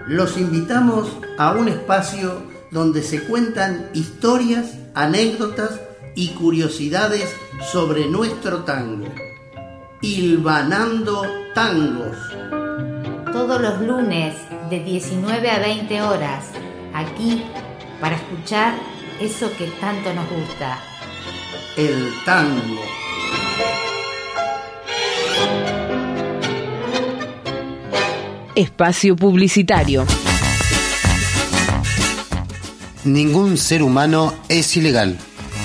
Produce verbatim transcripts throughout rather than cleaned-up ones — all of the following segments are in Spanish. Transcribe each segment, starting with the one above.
Los invitamos a un espacio donde se cuentan historias, anécdotas y curiosidades sobre nuestro tango. Hilvanando Tangos. Todos los lunes de diecinueve a veinte horas, aquí para escuchar eso que tanto nos gusta. El tango. Espacio publicitario. Ningún ser humano es ilegal.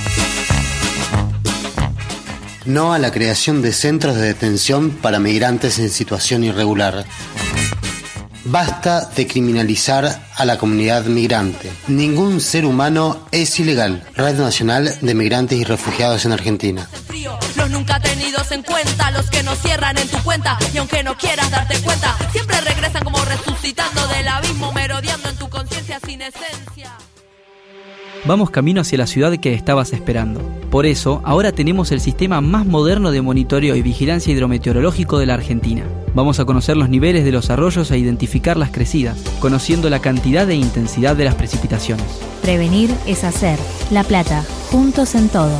No a la creación de centros de detención para migrantes en situación irregular. Basta de criminalizar a la comunidad migrante. Ningún ser humano es ilegal. Red Nacional de Migrantes y Refugiados en Argentina. Los nunca tenidos en cuenta, los que no cierran en tu cuenta, y aunque no quieras darte cuenta, siempre regresan como resucitando del abismo, merodeando en tu conciencia sin esencia. Vamos camino hacia la ciudad que estabas esperando. Por eso, ahora tenemos el sistema más moderno de monitoreo y vigilancia hidrometeorológico de la Argentina. Vamos a conocer los niveles de los arroyos e identificar las crecidas, conociendo la cantidad e intensidad de las precipitaciones. Prevenir es hacer. La Plata, juntos en todo.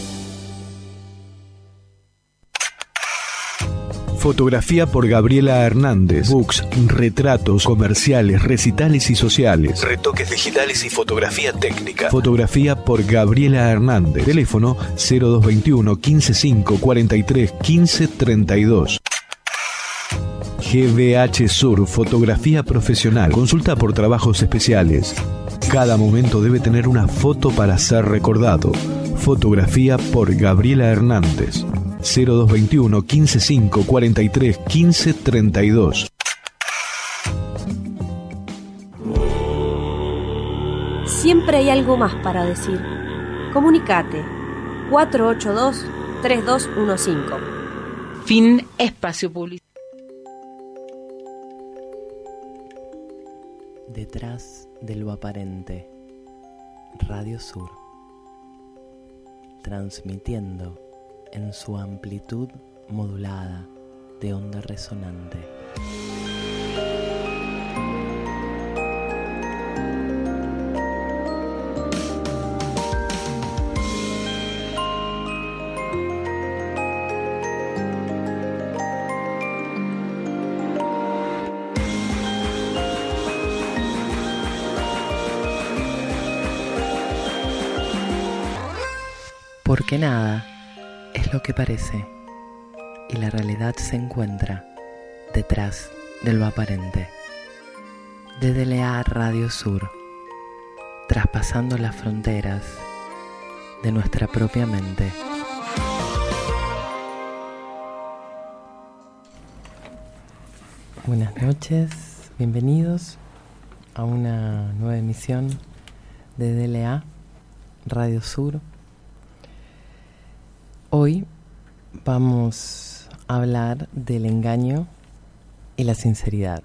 Fotografía por Gabriela Hernández. Books, retratos, comerciales, recitales y sociales. Retoques digitales y fotografía técnica. Fotografía por Gabriela Hernández. Teléfono cero dos veintiuno, quince cinco, cuarenta y tres, quince treinta y dos. G B H Sur, fotografía profesional. Consulta por trabajos especiales. Cada momento debe tener una foto para ser recordado. Fotografía por Gabriela Hernández. cero dos veintiuno, quince cinco, cuarenta y tres, quince treinta y dos. Siempre hay algo más para decir. Comunicate. cuatro ocho dos, tres dos uno cinco. Fin espacio publicitario. Detrás de lo aparente. Radio Sur. Transmitiendo en su amplitud modulada de onda resonante. Porque nada es lo que parece, y la realidad se encuentra detrás de lo aparente. D D L A Radio Sur, traspasando las fronteras de nuestra propia mente. Buenas noches, bienvenidos a una nueva emisión de D D L A Radio Sur. Hoy vamos a hablar del engaño y la sinceridad.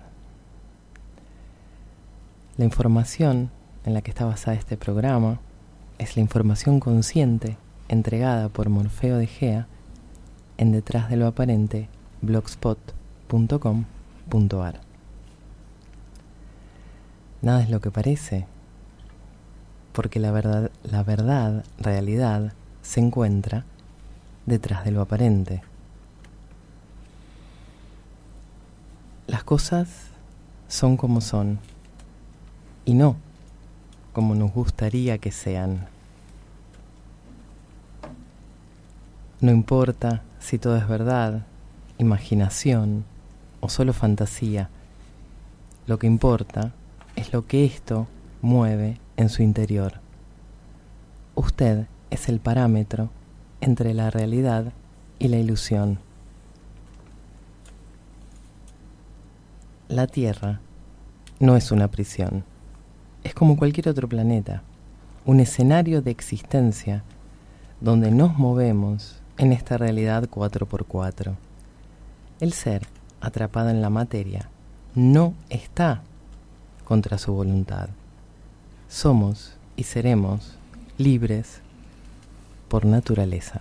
La información en la que está basada este programa es la información consciente entregada por Morfeo de Gea en detrás de lo aparente blogspot punto com punto a r. Nada es lo que parece, porque la verdad, la verdad, realidad, se encuentra detrás de lo aparente. Las cosas son como son y no como nos gustaría que sean. No importa si todo es verdad, imaginación o solo fantasía. Lo que importa es lo que esto mueve en su interior. Usted es el parámetro entre la realidad y la ilusión. La Tierra no es una prisión. Es como cualquier otro planeta, un escenario de existencia donde nos movemos en esta realidad cuatro por cuatro. El ser atrapado en la materia no está contra su voluntad. Somos y seremos libres por naturaleza.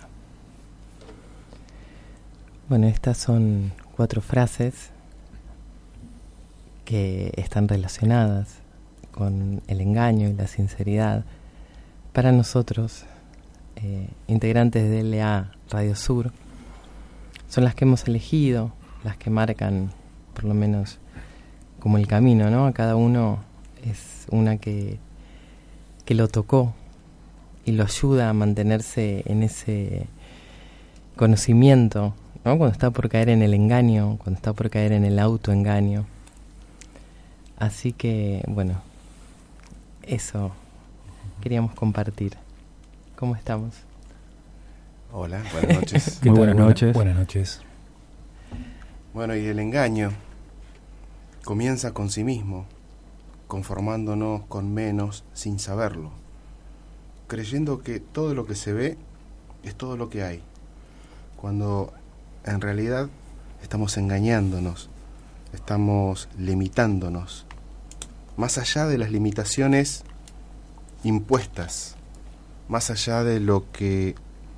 Bueno, estas son cuatro frases que están relacionadas con el engaño y la sinceridad, para nosotros, eh, integrantes de L A Radio Sur, son las que hemos elegido, las que marcan, por lo menos, como el camino, ¿no? A cada uno es una que, que lo tocó y lo ayuda a mantenerse en ese conocimiento, ¿no? Cuando está por caer en el engaño, cuando está por caer en el autoengaño. Así que, bueno, eso queríamos compartir. ¿Cómo estamos? Hola, buenas noches. Muy buenas noches. Buenas noches. Bueno, y el engaño comienza con sí mismo, conformándonos con menos sin saberlo, creyendo que todo lo que se ve es todo lo que hay, cuando en realidad estamos engañándonos, estamos limitándonos, más allá de las limitaciones impuestas, más allá de lo que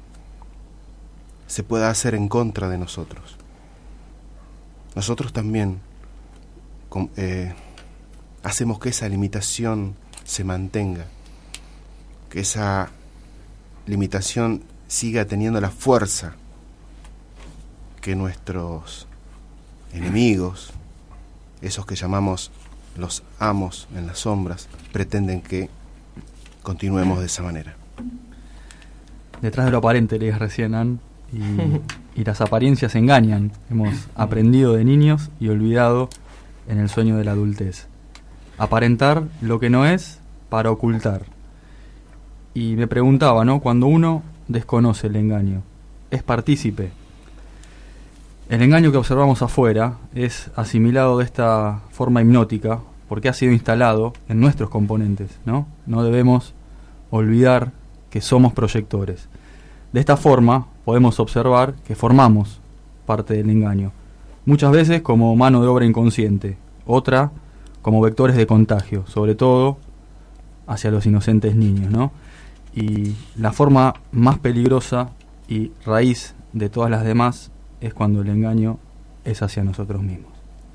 se pueda hacer en contra de nosotros. Nosotros también com, eh, hacemos que esa limitación se mantenga, que esa limitación siga teniendo la fuerza que nuestros enemigos, esos que llamamos los amos en las sombras, pretenden que continuemos de esa manera. Detrás de lo aparente, leías recién, Ann, y, y las apariencias engañan. Hemos aprendido de niños y olvidado en el sueño de la adultez. Aparentar lo que no es para ocultar. Y me preguntaba, ¿no? Cuando uno desconoce el engaño, es partícipe. El engaño que observamos afuera es asimilado de esta forma hipnótica porque ha sido instalado en nuestros componentes, ¿no? No debemos olvidar que somos proyectores. De esta forma podemos observar que formamos parte del engaño, muchas veces como mano de obra inconsciente, otra como vectores de contagio, sobre todo hacia los inocentes niños, ¿no? Y la forma más peligrosa y raíz de todas las demás es cuando el engaño es hacia nosotros mismos.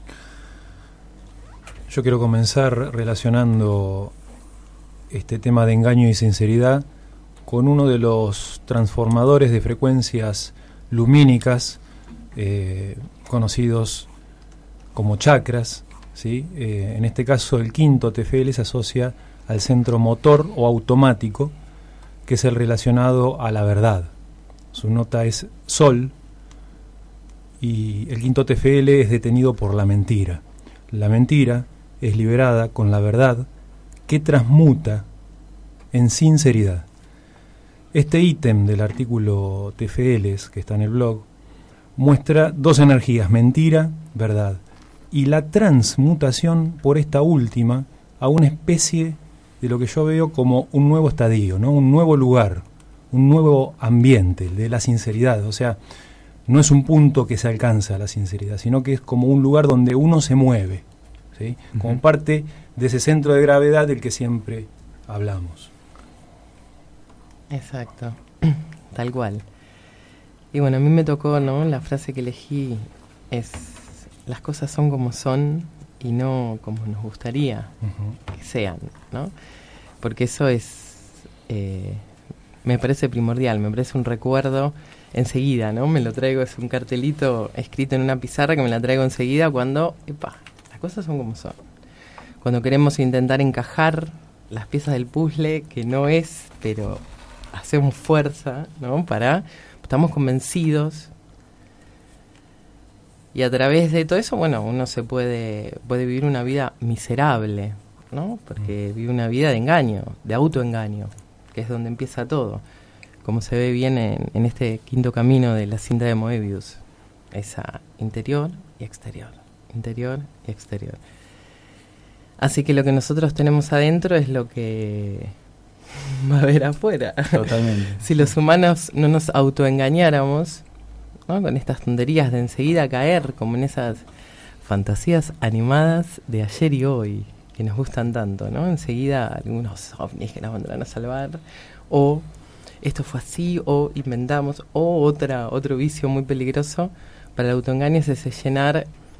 Yo quiero comenzar relacionando este tema de engaño y sinceridad con uno de los transformadores de frecuencias lumínicas eh, conocidos como chakras, ¿sí? Eh, en este caso el quinto T F L se asocia al centro motor o automático, que es el relacionado a la verdad. Su nota es Sol, y el quinto T F L es detenido por la mentira. La mentira es liberada con la verdad, que transmuta en sinceridad. Este ítem del artículo T F Ls que está en el blog muestra dos energías, mentira, verdad, y la transmutación por esta última a una especie de lo que yo veo como un nuevo estadio, ¿no? Un nuevo lugar, un nuevo ambiente, el de la sinceridad. O sea, no es un punto que se alcanza la sinceridad, sino que es como un lugar donde uno se mueve, ¿sí? Uh-huh. Como parte de ese centro de gravedad del que siempre hablamos. Exacto, tal cual. Y bueno, a mí me tocó, ¿no? La frase que elegí es: las cosas son como son y no como nos gustaría uh-huh. que sean, ¿no? Porque eso es, eh, me parece primordial, me parece un recuerdo enseguida, ¿no? Me lo traigo, es un cartelito escrito en una pizarra que me la traigo enseguida cuando, epa, las cosas son como son. Cuando queremos intentar encajar las piezas del puzzle, que no es, pero hacemos fuerza, ¿no? Para, estamos convencidos. Y a través de todo eso, bueno, uno se puede, puede vivir una vida miserable, ¿no? Porque vive una vida de engaño, de autoengaño, que es donde empieza todo. Como se ve bien en, en este quinto camino de la cinta de Moebius. Esa interior y exterior, interior y exterior. Así que lo que nosotros tenemos adentro es lo que va a haber afuera. Totalmente. Si los humanos no nos autoengañáramos, ¿no? Con estas tonterías de enseguida caer, como en esas fantasías animadas de ayer y hoy, que nos gustan tanto, ¿no? Enseguida algunos ovnis que nos vendrán a salvar, o esto fue así, o inventamos, o otra otro vicio muy peligroso para el autoengaño es ese llenar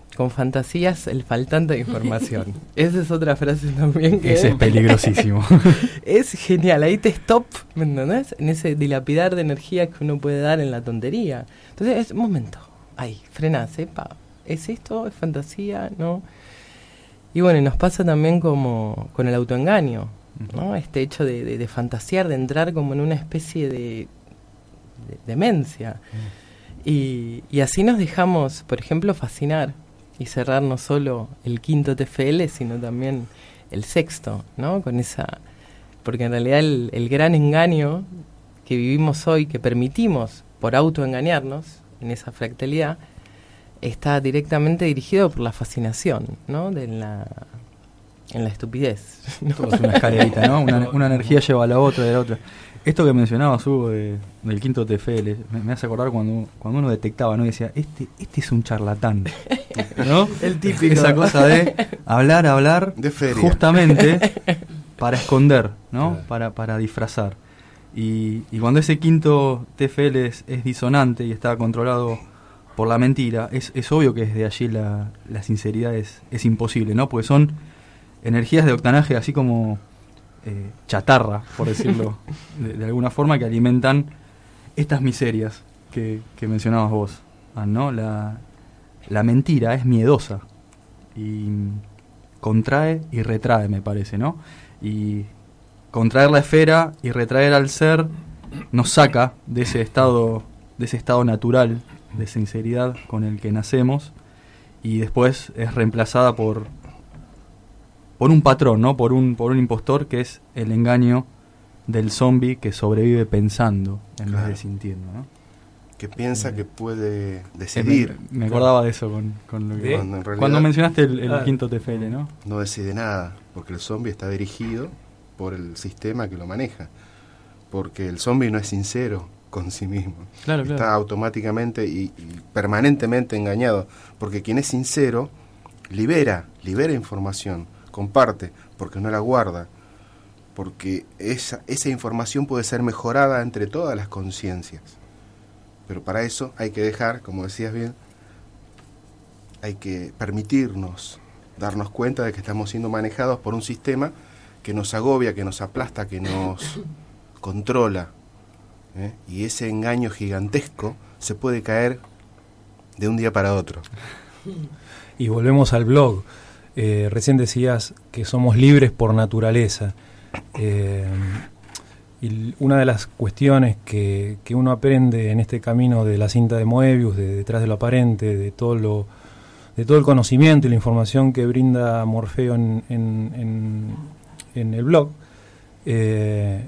con fantasías el faltante de información. Esa es otra frase también que... Ese es peligrosísimo. Es genial, ahí te stop, ¿me entendés? En ese dilapidar de energía que uno puede dar en la tontería. Entonces, es un momento, ahí, frenás, sepa, ¿es esto? ¿Es fantasía? ¿No? Y bueno, y nos pasa también como con el autoengaño, ¿no? Este hecho de, de, de fantasear, de entrar como en una especie de, de demencia. Mm. Y, y así nos dejamos, por ejemplo, fascinar y cerrar no solo el quinto T F L, sino también el sexto, ¿no? Con esa... Porque en realidad el, el gran engaño que vivimos hoy, que permitimos por autoengañarnos en esa fractalidad, está directamente dirigido por la fascinación, ¿no? De la, en la estupidez, ¿no? Todo es una escalerita, ¿no? Una, una energía lleva a la otra, de la otra. Esto que mencionabas, Hugo, de, del quinto T F L, me, me hace acordar cuando, cuando uno detectaba, ¿no? Y decía, este, este es un charlatán, ¿no? El típico. Esa cosa de hablar, hablar, de feria, justamente para esconder, ¿no? Claro. Para, para disfrazar. Y, y cuando ese quinto T F L es, es disonante y está controlado por la mentira, es, es obvio que desde allí la, la sinceridad es, es imposible, ¿no? Porque son energías de octanaje así como eh, chatarra, por decirlo de, de alguna forma, que alimentan estas miserias que, que mencionabas vos, ¿no? La, la mentira es miedosa y contrae y retrae, me parece, ¿no? Y contraer la esfera y retraer al ser nos saca de ese estado, de ese estado natural de sinceridad con el que nacemos, y después es reemplazada por por un patrón, ¿no? Por un por un impostor, que es el engaño del zombie que sobrevive pensando en claro. vez de sintiendo, ¿no? Que piensa eh, que puede decidir. Me, me acordaba de eso con, con lo que... Cuando, en realidad, cuando mencionaste el, el ah, quinto T F L, ¿no? No decide nada, porque el zombie está dirigido por el sistema que lo maneja. Porque el zombie no es sincero con sí mismo. Claro, está claro. automáticamente y, y permanentemente engañado. Porque quien es sincero libera, libera información, comparte, porque no la guarda. Porque esa, esa información puede ser mejorada entre todas las conciencias. Pero para eso hay que dejar, como decías bien, hay que permitirnos darnos cuenta de que estamos siendo manejados por un sistema que nos agobia, que nos aplasta, que nos controla. ¿eh? Y ese engaño gigantesco se puede caer de un día para otro. Y volvemos al blog. Eh, recién decías que somos libres por naturaleza. Eh, y una de las cuestiones que, que uno aprende en este camino de la cinta de Moebius, de detrás de lo aparente, de todo lo de todo el conocimiento y la información que brinda Morfeo en, en, en, en el blog, eh,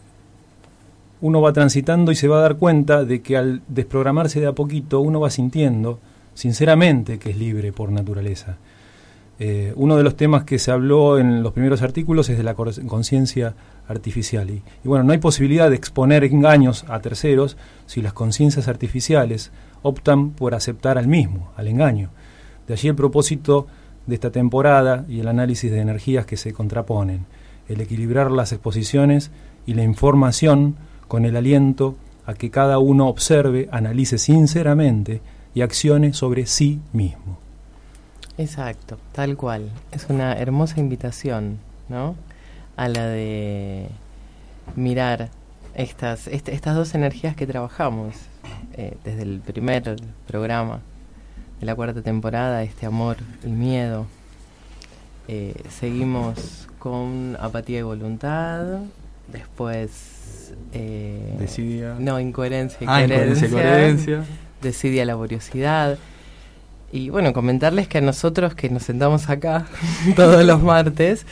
uno va transitando y se va a dar cuenta de que al desprogramarse de a poquito uno va sintiendo sinceramente que es libre por naturaleza. Eh, uno de los temas que se habló en los primeros artículos es de la conciencia artificial. Y, y bueno, no hay posibilidad de exponer engaños a terceros si las conciencias artificiales optan por aceptar al mismo, al engaño. De allí el propósito de esta temporada y el análisis de energías que se contraponen, el equilibrar las exposiciones y la información con el aliento a que cada uno observe, analice sinceramente y accione sobre sí mismo. Exacto, tal cual. Es una hermosa invitación, ¿no? A la de mirar estas est- estas dos energías que trabajamos eh, desde el primer programa de la cuarta temporada, este amor y miedo. Eh, seguimos con apatía y voluntad, después... Eh, Desidia. No, incoherencia y ah, coherencia. Incoherencia y coherencia. Desidia, laboriosidad. Y bueno, comentarles que a nosotros que nos sentamos acá todos los martes,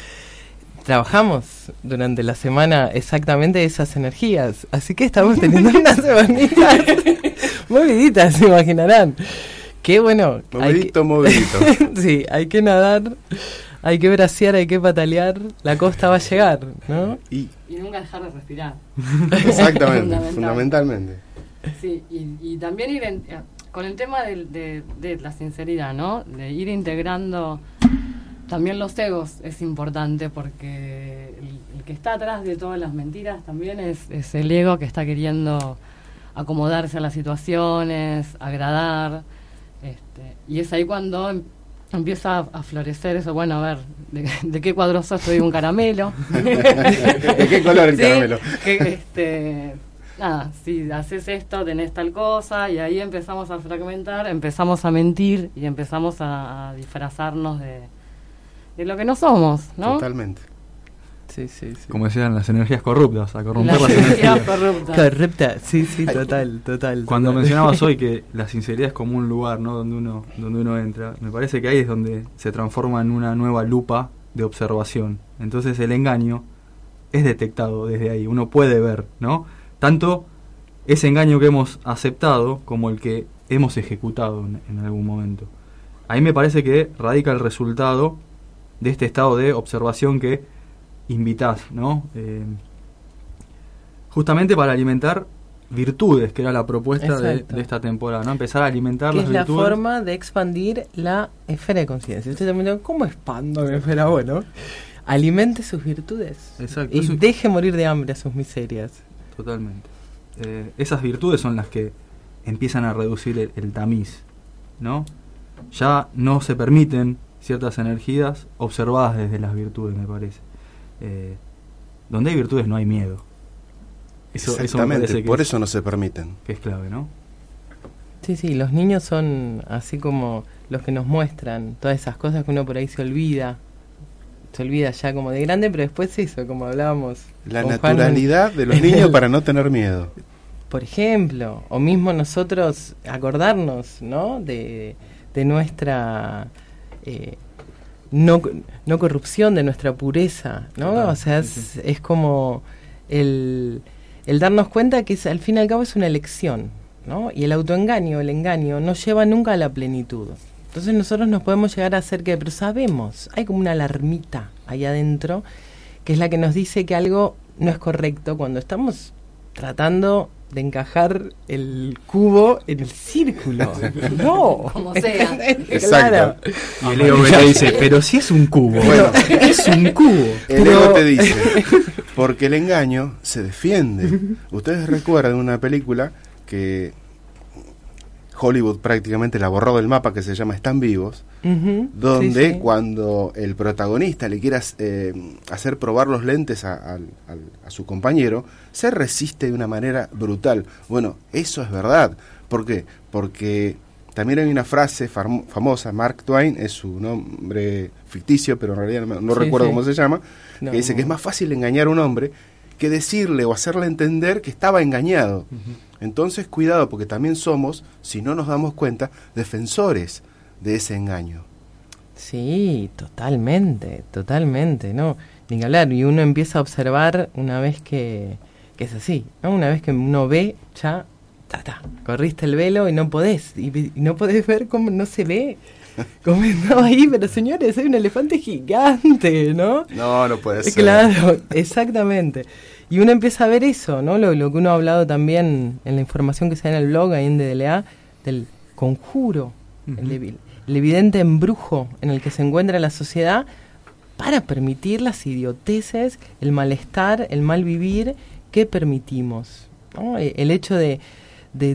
trabajamos durante la semana exactamente esas energías. Así que estamos teniendo unas semanitas moviditas, se imaginarán. Qué bueno. Movidito, que, movidito. Sí, hay que nadar, hay que bracear, hay que patalear. La costa va a llegar, ¿no? Y, y nunca dejar de respirar. Exactamente, Fundamental. fundamentalmente. Sí, y, y también ir en, con el tema de, de, de la sinceridad, ¿no? De ir integrando también los egos es importante, porque el, el que está atrás de todas las mentiras también es, es el ego que está queriendo acomodarse a las situaciones, agradar, este, y es ahí cuando empieza a, a florecer eso. Bueno, a ver, ¿de, de qué cuadro sos? Soy un caramelo. ¿De qué color el ¿Sí? caramelo? Que, este, nada, si haces esto, tenés tal cosa, y ahí empezamos a fragmentar, empezamos a mentir y empezamos a, a disfrazarnos de, de lo que no somos, ¿no? Totalmente. Sí, sí, sí. Como decían, las energías corruptas, a corromper Las las energías energías. corruptas. Corrupta, sí, sí, total, total. Cuando total. mencionabas hoy que la sinceridad es como un lugar, ¿no? Donde uno, donde uno entra, me parece que ahí es donde se transforma en una nueva lupa de observación. Entonces el engaño es detectado desde ahí, uno puede ver, ¿no? Tanto ese engaño que hemos aceptado como el que hemos ejecutado en, en algún momento. Ahí me parece que radica el resultado de este estado de observación que invitás, ¿no? Eh, justamente para alimentar virtudes, que era la propuesta de, de esta temporada, ¿no? Empezar a alimentar que las es la virtudes. forma de expandir la esfera de conciencia. Usted también dice, ¿cómo expando mi esfera? Bueno, alimente sus virtudes. Exacto. Y Eso- deje morir de hambre a sus miserias. Totalmente. Eh, esas virtudes son las que empiezan a reducir el, el tamiz, ¿no? Ya no se permiten ciertas energías observadas desde las virtudes, me parece. Eh, donde hay virtudes no hay miedo. Eso, eso me Exactamente, parece que por es, eso no se permiten. que es clave, ¿no? Sí, sí, los niños son así como los que nos muestran todas esas cosas que uno por ahí se olvida. Se olvida ya como de grande, pero después eso, como hablábamos. La con Juan, naturalidad de los en niños el- para no tener miedo. Por ejemplo, o mismo nosotros acordarnos, ¿no? De, de nuestra eh, no, no corrupción, de nuestra pureza, ¿no? Total, o sea, sí, es, sí. es como el, el darnos cuenta que es, al fin y al cabo es una elección, ¿no? Y el autoengaño, el engaño, no lleva nunca a la plenitud. Entonces nosotros nos podemos llegar a hacer que, pero sabemos, hay como una alarmita ahí adentro, que es la que nos dice que algo no es correcto cuando estamos tratando de encajar el cubo en el círculo. No, Como sea. Claro. Y el ego que te dice, pero si es un cubo. Bueno, es un cubo. El Pero- ego te dice, porque el engaño se defiende. Ustedes recuerdan una película que Hollywood prácticamente la borró del mapa, que se llama Están Vivos, Ujú, donde sí, sí. cuando el protagonista le quiera eh, hacer probar los lentes a, a- a- a su compañero, se resiste de una manera brutal. Bueno, eso es verdad. ¿Por qué? Porque también hay una frase fam- famosa, Mark Twain, es su nombre ficticio, pero en realidad no, no Sí, recuerdo sí. cómo se llama, No, que dice no. que es más fácil engañar a un hombre que decirle o hacerle entender que estaba engañado. Entonces, cuidado, porque también somos, si no nos damos cuenta, defensores de ese engaño. Sí, totalmente, totalmente, ¿no? Ni que hablar, y uno empieza a observar una vez que, que es así, ¿no? Una vez que uno ve, ya, ta, ta, corriste el velo y no podés, y, y no podés ver cómo no se ve, como estaba ahí, pero señores, hay un elefante gigante, ¿no? No, no puede ser. Claro, exactamente. Y uno empieza a ver eso, ¿no? Lo, lo que uno ha hablado también en la información que se da en el blog, ahí en D D L A, del conjuro, Ujú. el, evi- el evidente embrujo en el que se encuentra la sociedad para permitir las idioteces, el malestar, el mal vivir que permitimos, ¿no? E- El hecho de, de,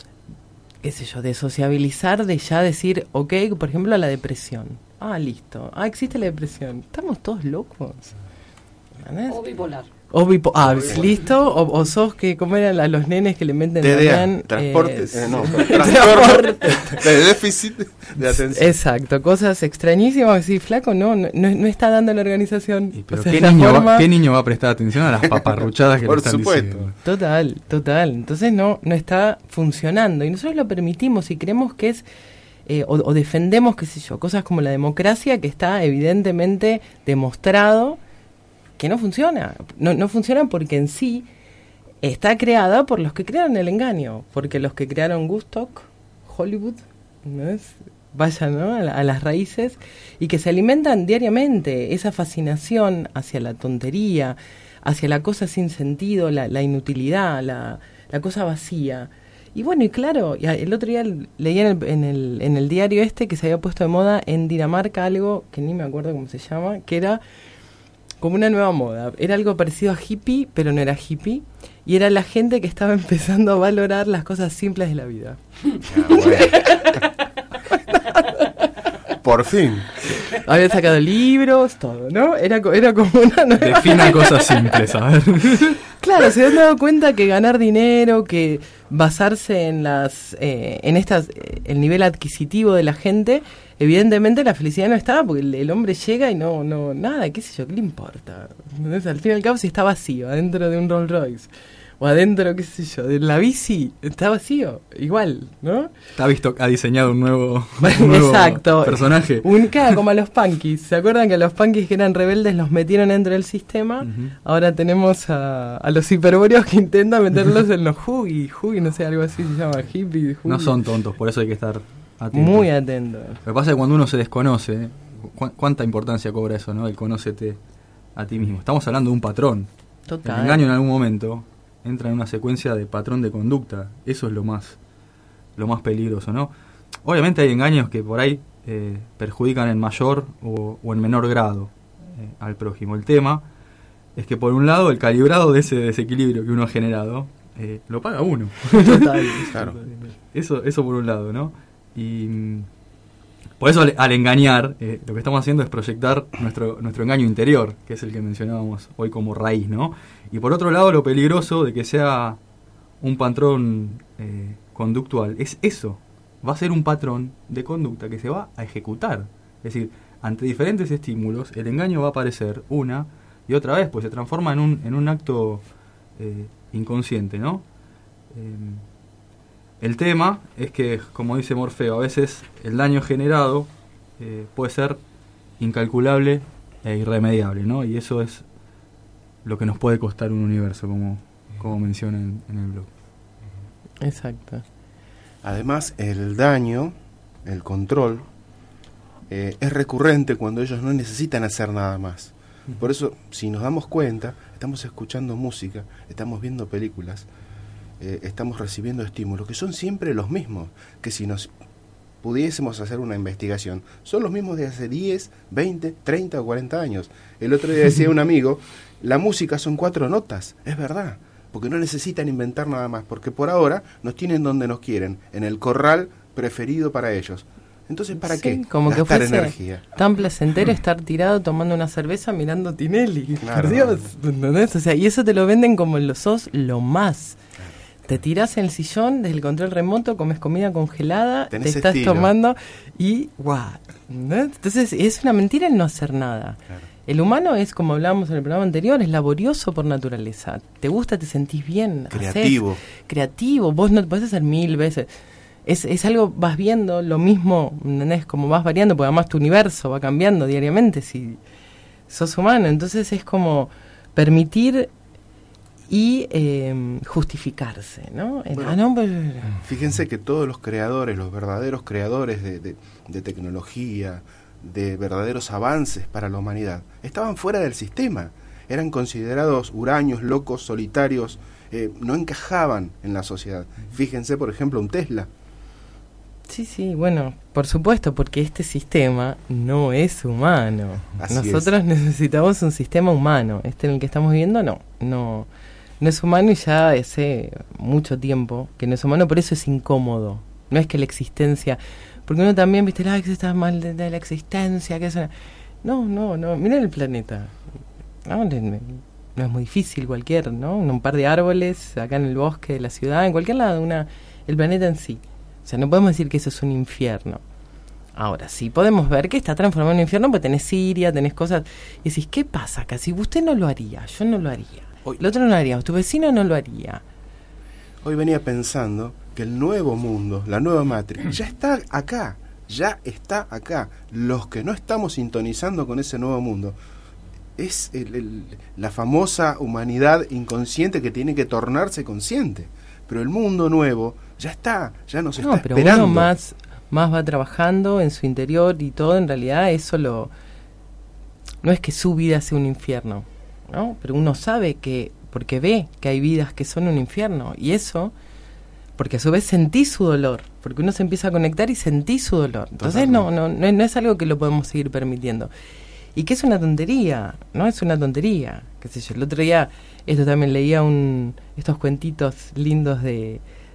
qué sé yo, de sociabilizar, de ya decir, ok, por ejemplo, a la depresión. Ah, listo. Ah, existe la depresión. Estamos todos locos. ¿Entendés? O bipolar. O bipo- ah, ¿listo? O, o sos que, ¿cómo eran la- los nenes que le meten T D A, también? transporte, Eh, eh, no, transporte. trastorno de déficit de atención. Exacto, cosas extrañísimas, así, flaco, no, no, no no está dando la organización. Y pero O sea, ¿qué, la niño forma- va, ¿qué niño va a prestar atención a las paparruchadas que Por le están supuesto. diciendo? Total, total. Entonces no, no está funcionando. Y nosotros lo permitimos y creemos que es, eh, o, o defendemos, qué sé yo, cosas como la democracia, que está evidentemente demostrado que no funciona. No, no funciona porque en sí está creada por los que crearon el engaño. Porque los que crearon Woodstock, Hollywood, ¿no es? Vayan, ¿no? a, la- a las raíces, y que se alimentan diariamente esa fascinación hacia la tontería, hacia la cosa sin sentido, la, la inutilidad, la, la cosa vacía. Y bueno, y claro, y a- el otro día leí en el, en, el, en el diario este que se había puesto de moda en Dinamarca algo que ni me acuerdo cómo se llama, que era como una nueva moda. Era algo parecido a hippie, pero no era hippie. Y era la gente que estaba empezando a valorar las cosas simples de la vida. Ah, bueno. Por fin. Había sacado libros, todo, ¿no? Era, era como una... nueva... Defina cosas simples, a ver. Claro, se han dado cuenta que ganar dinero, que basarse en las, eh, en estas, eh, el nivel adquisitivo de la gente, evidentemente la felicidad no estaba, porque el, el hombre llega y no, no, nada, qué sé yo, ¿qué le importa? Entonces, al fin y al cabo, si está vacío, adentro de un Rolls Royce, o adentro, qué sé yo, de la bici, está vacío, igual, ¿no? Está visto, ha diseñado un nuevo, un nuevo Exacto. personaje. Un, claro, como a los punkis. ¿Se acuerdan que a los punkis que eran rebeldes los metieron dentro del sistema? Uh-huh. Ahora tenemos a, a los hiperbóreos que intentan meterlos en los huggy. Huggy, no sé, algo así se llama, hippie. No son tontos, por eso hay que estar atentos. Muy atentos. Lo que pasa es que cuando uno se desconoce, ¿cu- ¿cuánta importancia cobra eso, no? El conócete a ti mismo. Estamos hablando de un patrón. Total. El engaño en algún momento entra en una secuencia de patrón de conducta. Eso es lo más lo más peligroso, ¿no? Obviamente hay engaños que por ahí eh, perjudican en mayor o, o en menor grado eh, al prójimo. El tema es que por un lado el calibrado de ese desequilibrio que uno ha generado eh, lo paga uno. Total. Claro. Eso, eso por un lado, ¿no? Y mm, por eso al, al engañar, eh, lo que estamos haciendo es proyectar nuestro, nuestro engaño interior, que es el que mencionábamos hoy como raíz, ¿no? Y por otro lado, lo peligroso de que sea un patrón eh, conductual es eso. Va a ser un patrón de conducta que se va a ejecutar. Es decir, ante diferentes estímulos, el engaño va a aparecer una y otra vez, pues se transforma en un, en un acto eh, inconsciente, ¿no? Eh, el tema es que, como dice Morfeo, a veces el daño generado eh, puede ser incalculable e irremediable, ¿no? Y eso es lo que nos puede costar un universo, como, como menciona en, en el blog. Exacto. Además, el daño, el control, eh, es recurrente cuando ellos no necesitan hacer nada más. Por eso, si nos damos cuenta, estamos escuchando música, estamos viendo películas, eh, estamos recibiendo estímulos, que son siempre los mismos, que si nos pudiésemos hacer una investigación, son los mismos de hace diez, veinte, treinta o cuarenta años. El otro día decía un amigo, la música son cuatro notas, es verdad, porque no necesitan inventar nada más, porque por ahora nos tienen donde nos quieren, en el corral preferido para ellos. Entonces, ¿para sí, qué como gastar que fuese energía? Tan placentero estar tirado tomando una cerveza mirando Tinelli, Claro. por Dios, ¿entendés? O sea, y eso te lo venden como lo sos lo más. Te tirás en el sillón desde el control remoto, comes comida congelada, Tenés te estás estilo. tomando y guau, ¿no? Entonces es una mentira el no hacer nada. Claro. El humano es, como hablábamos en el programa anterior, es laborioso por naturaleza. Te gusta, te sentís bien. Creativo. Hacés, creativo. Vos no te podés hacer mil veces. Es, es algo, vas viendo lo mismo, ¿entendés? Como vas variando, porque además tu universo va cambiando diariamente si sos humano. Entonces es como permitir y eh, justificarse, ¿no? Bueno, ah, no, pues, fíjense que todos los creadores, los verdaderos creadores de, de, de tecnología, de verdaderos avances para la humanidad, estaban fuera del sistema. Eran considerados huraños, locos, solitarios, eh, no encajaban en la sociedad. Fíjense, por ejemplo, un Tesla. Sí, sí, bueno, por supuesto, porque este sistema no es humano. Así Nosotros es. necesitamos un sistema humano. Este en el que estamos viviendo, no, no, no es humano y ya hace mucho tiempo que no es humano, por eso es incómodo. No es que la existencia, porque uno también, viste, la que está mal de, de la existencia, que es una... No, no, no, mira el planeta. No, no es muy difícil cualquier, ¿no? Un par de árboles acá en el bosque de la ciudad, en cualquier lado, una, el planeta en sí. O sea, no podemos decir que eso es un infierno. Ahora, sí podemos ver que está transformado en un infierno, porque tenés Siria, tenés cosas... Y decís, ¿qué pasa acá? Si usted no lo haría, yo no lo haría. El otro no lo haría, tu vecino no lo haría. Hoy venía pensando que el nuevo mundo, la nueva Matrix, ya está acá, ya está acá. Los que no estamos sintonizando con ese nuevo mundo, es el, el, la famosa humanidad inconsciente que tiene que tornarse consciente. Pero el mundo nuevo ya está, ya nos no, está pero esperando. Uno más, más va trabajando en su interior y todo, en realidad eso lo... No es que su vida sea un infierno, ¿no? Pero uno sabe que, porque ve que hay vidas que son un infierno, y eso, porque a su vez sentí su dolor, porque uno se empieza a conectar y sentí su dolor. Entonces no, no, no, no es algo que lo podemos seguir permitiendo. Y que es una tontería, ¿no? Es una tontería, qué sé yo. El otro día, esto también leía un estos cuentitos lindos de,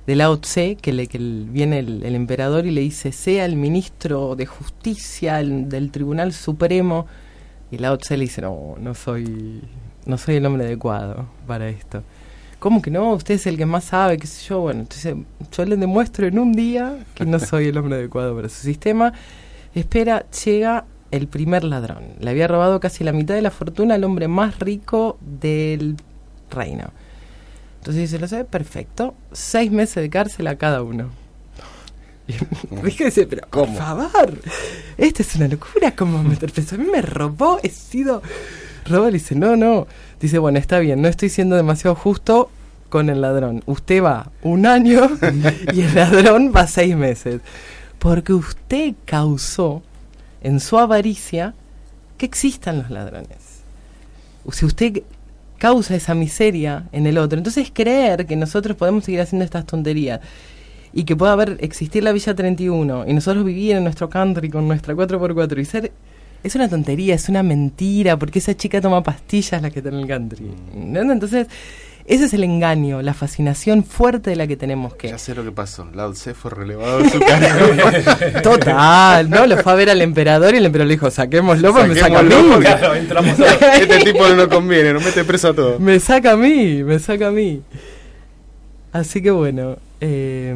de Lao Tse, que, le, que viene el, el emperador y le dice, sea el ministro de justicia el, del Tribunal Supremo, y Lao Tse le dice, no, no soy, no soy el hombre adecuado para esto. ¿Cómo que no? Usted es el que más sabe, qué sé yo. Bueno, entonces yo le demuestro en un día que no soy el hombre adecuado para su sistema. Espera, llega el primer ladrón. Le había robado casi la mitad de la fortuna al hombre más rico del reino. Entonces dice, lo sabe, perfecto, seis meses de cárcel a cada uno. Y Rico dice, pero ¿cómo? Por favor, esta es una locura, como me pensó, a mí me robó, he sido... Robó, le dice, no, no. Dice, bueno, está bien, no estoy siendo demasiado justo con el ladrón. Usted va un año y el ladrón va seis meses. Porque usted causó en su avaricia que existan los ladrones. Si usted causa esa miseria en el otro, entonces creer que nosotros podemos seguir haciendo estas tonterías y que pueda haber existir la Villa treinta y uno y nosotros vivir en nuestro country con nuestra cuatro por cuatro y ser... Es una tontería, es una mentira, porque esa chica toma pastillas la que está en el country. ¿No? Entonces, ese es el engaño, la fascinación fuerte de la que tenemos que... Ya sé lo que pasó, Lao Tse fue relevado en su cargo. Total, ¿no? Lo fue a ver al emperador y el emperador le dijo, saquémoslo, porque me saca a mí. Claro, entramos a... Este tipo no nos conviene, nos mete preso a todos. Me saca a mí, me saca a mí. Así que bueno... Eh...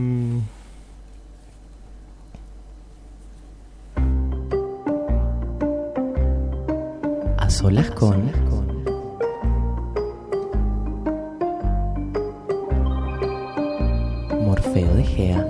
Solas con Morfeo de Gea.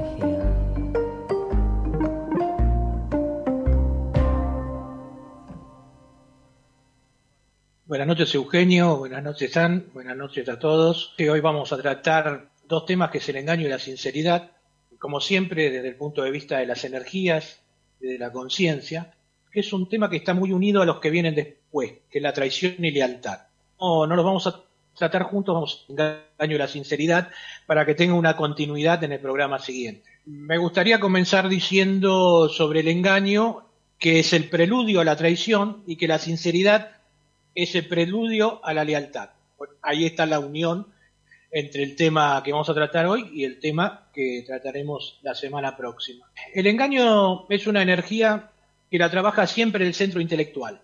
Buenas noches, Eugenio, buenas noches, San, buenas noches a todos. Hoy vamos a tratar dos temas, que es el engaño y la sinceridad, como siempre desde el punto de vista de las energías, de la conciencia, que es un tema que está muy unido a los que vienen después, que es la traición y lealtad. No, no los vamos a tratar juntos, vamos a engaño y la sinceridad para que tenga una continuidad en el programa siguiente. Me gustaría comenzar diciendo sobre el engaño que es el preludio a la traición y que la sinceridad es el preludio a la lealtad. Bueno, ahí está la unión entre el tema que vamos a tratar hoy y el tema que trataremos la semana próxima. El engaño es una energía que la trabaja siempre el centro intelectual,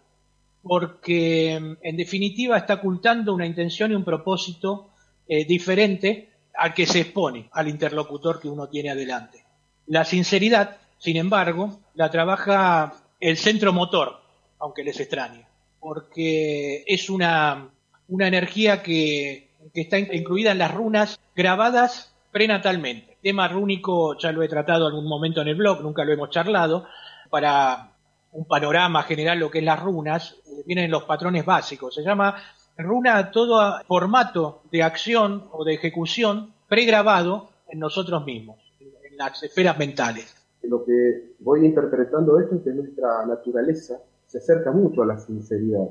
porque en definitiva está ocultando una intención y un propósito eh, diferente al que se expone al interlocutor que uno tiene adelante. La sinceridad, sin embargo, la trabaja el centro motor, aunque les extrañe, porque es una, una energía que, que está incluida en las runas grabadas prenatalmente. El tema rúnico ya lo he tratado en algún momento en el blog, nunca lo hemos charlado. Para un panorama general lo que es las runas, eh, vienen los patrones básicos. Se llama runa todo formato de acción o de ejecución pregrabado en nosotros mismos, en las esferas mentales. Lo que voy interpretando esto es que nuestra naturaleza se acerca mucho a la sinceridad.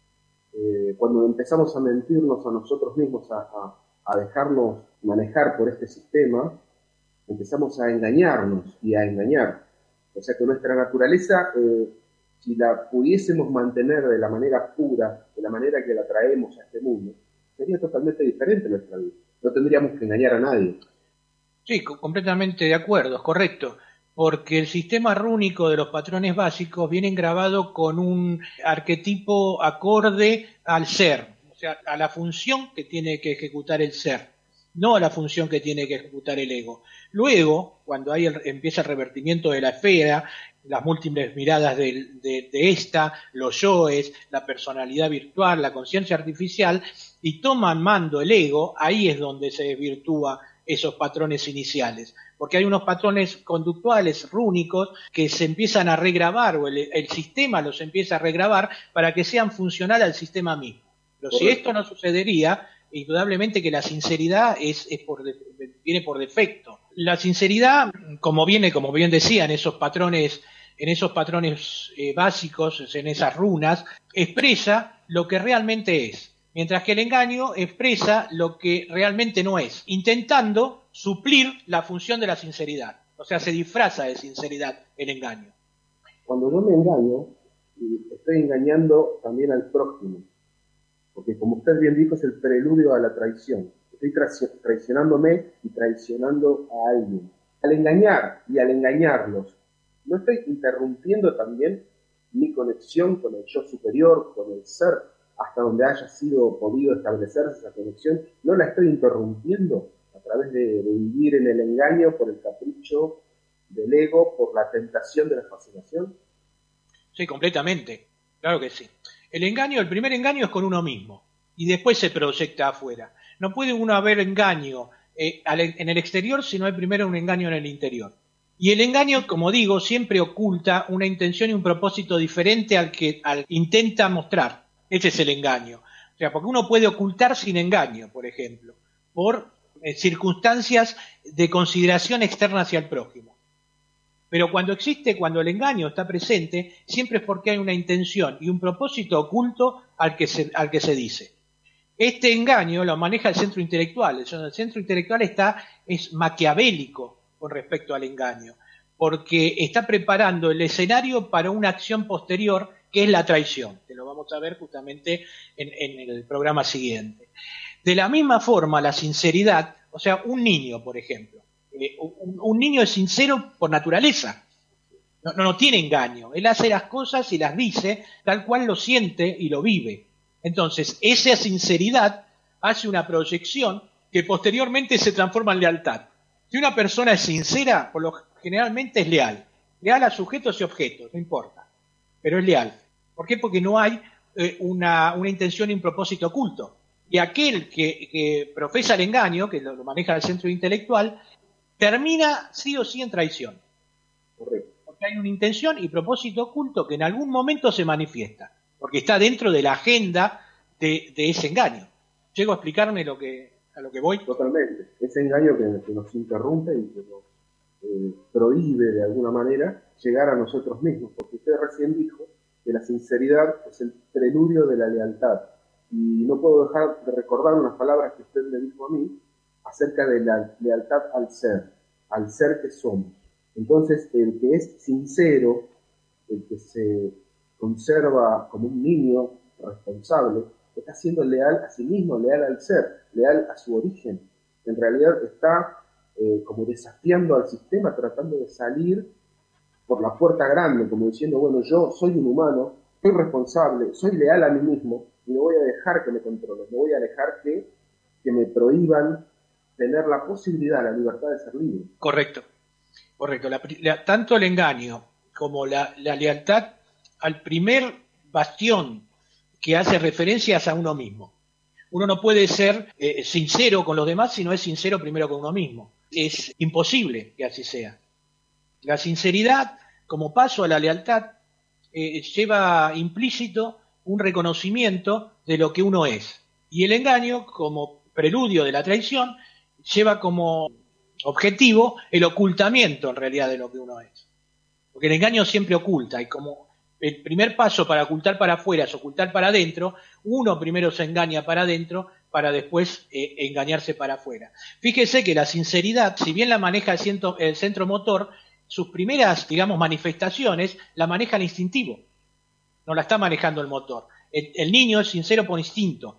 Eh, cuando empezamos a mentirnos a nosotros mismos, a, a, a dejarnos manejar por este sistema, empezamos a engañarnos y a engañar. O sea que nuestra naturaleza, eh, si la pudiésemos mantener de la manera pura, de la manera que la traemos a este mundo, sería totalmente diferente nuestra vida. No tendríamos que engañar a nadie. Sí, completamente de acuerdo, es correcto. Porque el sistema rúnico de los patrones básicos vienen grabados con un arquetipo acorde al ser, o sea, a la función que tiene que ejecutar el ser, no a la función que tiene que ejecutar el ego. Luego, cuando hay el, empieza el revertimiento de la esfera, las múltiples miradas de, de, de esta, los yoes, la personalidad virtual, la conciencia artificial, y toman mando el ego, ahí es donde se desvirtúa esos patrones iniciales, porque hay unos patrones conductuales rúnicos que se empiezan a regrabar, o el, el sistema los empieza a regrabar para que sean funcionales al sistema mismo. Pero si esto no sucedería, indudablemente que la sinceridad es, es por de, viene por defecto. La sinceridad, como viene, como bien decía, en esos patrones, en esos patrones eh, básicos, en esas runas, expresa lo que realmente es. Mientras que el engaño expresa lo que realmente no es, intentando suplir la función de la sinceridad. O sea, se disfraza de sinceridad el engaño. Cuando yo me engaño, estoy engañando también al prójimo. Porque como usted bien dijo, es el preludio a la traición. estoy tra- traicionándome y traicionando a alguien. Al engañar y al engañarlos, ¿no estoy interrumpiendo también mi conexión con el yo superior, con el ser, hasta donde haya sido podido establecerse esa conexión? ¿No la estoy interrumpiendo a través de, de vivir en el engaño por el capricho del ego, por la tentación de la fascinación? Sí, completamente, claro que sí. El engaño, el primer engaño es con uno mismo y después se proyecta afuera. No puede uno haber engaño eh, en el exterior si no hay primero un engaño en el interior. Y el engaño, como digo, siempre oculta una intención y un propósito diferente al que al intenta mostrar. Ese es el engaño. O sea, porque uno puede ocultar sin engaño, por ejemplo, por eh, circunstancias de consideración externa hacia el prójimo. Pero cuando existe, cuando el engaño está presente, siempre es porque hay una intención y un propósito oculto al que se, al que se dice. Este engaño lo maneja el centro intelectual. El centro intelectual está, es maquiavélico con respecto al engaño, porque está preparando el escenario para una acción posterior que es la traición, que lo vamos a ver justamente en, en el programa siguiente. De la misma forma, la sinceridad, o sea, un niño, por ejemplo, eh, un, un niño es sincero por naturaleza, no, no, no tiene engaño, él hace las cosas y las dice tal cual lo siente y lo vive. Entonces, esa sinceridad hace una proyección que posteriormente se transforma en lealtad. Si una persona es sincera, por lo generalmente es leal. Leal a sujetos y objetos, no importa. Pero es leal. ¿Por qué? Porque no hay eh, una, una intención y un propósito oculto. Y aquel que, que profesa el engaño, que lo, lo maneja el centro intelectual, termina sí o sí en traición. Correcto. Porque hay una intención y propósito oculto que en algún momento se manifiesta. Porque está dentro de la agenda de, de ese engaño. ¿Llego a explicarme lo que, a lo que voy? Totalmente. Ese engaño que, que nos interrumpe y que nos eh, prohíbe de alguna manera llegar a nosotros mismos. Porque usted recién dijo que la sinceridad es el preludio de la lealtad. Y no puedo dejar de recordar unas palabras que usted me dijo a mí acerca de la lealtad al ser, al ser que somos. Entonces, el que es sincero, el que se conserva como un niño responsable, está siendo leal a sí mismo, leal al ser, leal a su origen. En realidad está eh, como desafiando al sistema, tratando de salir por la puerta grande, como diciendo, bueno, yo soy un humano, soy responsable, soy leal a mí mismo, y no voy a dejar que me controlen, no voy a dejar que, que me prohíban tener la posibilidad, la libertad de ser libre. Correcto, correcto. La, la, tanto el engaño como la, la lealtad al primer bastión que hace referencias a uno mismo. Uno no puede ser eh, sincero con los demás si no es sincero primero con uno mismo. Es imposible que así sea. La sinceridad, como paso a la lealtad, eh, lleva implícito un reconocimiento de lo que uno es. Y el engaño, como preludio de la traición, lleva como objetivo el ocultamiento en realidad de lo que uno es. Porque el engaño siempre oculta, y como el primer paso para ocultar para afuera es ocultar para adentro, uno primero se engaña para adentro para después eh, engañarse para afuera. Fíjese que la sinceridad, si bien la maneja el centro, el centro motor, sus primeras, digamos, manifestaciones la maneja el instintivo. No la está manejando el motor. El, el niño es sincero por instinto.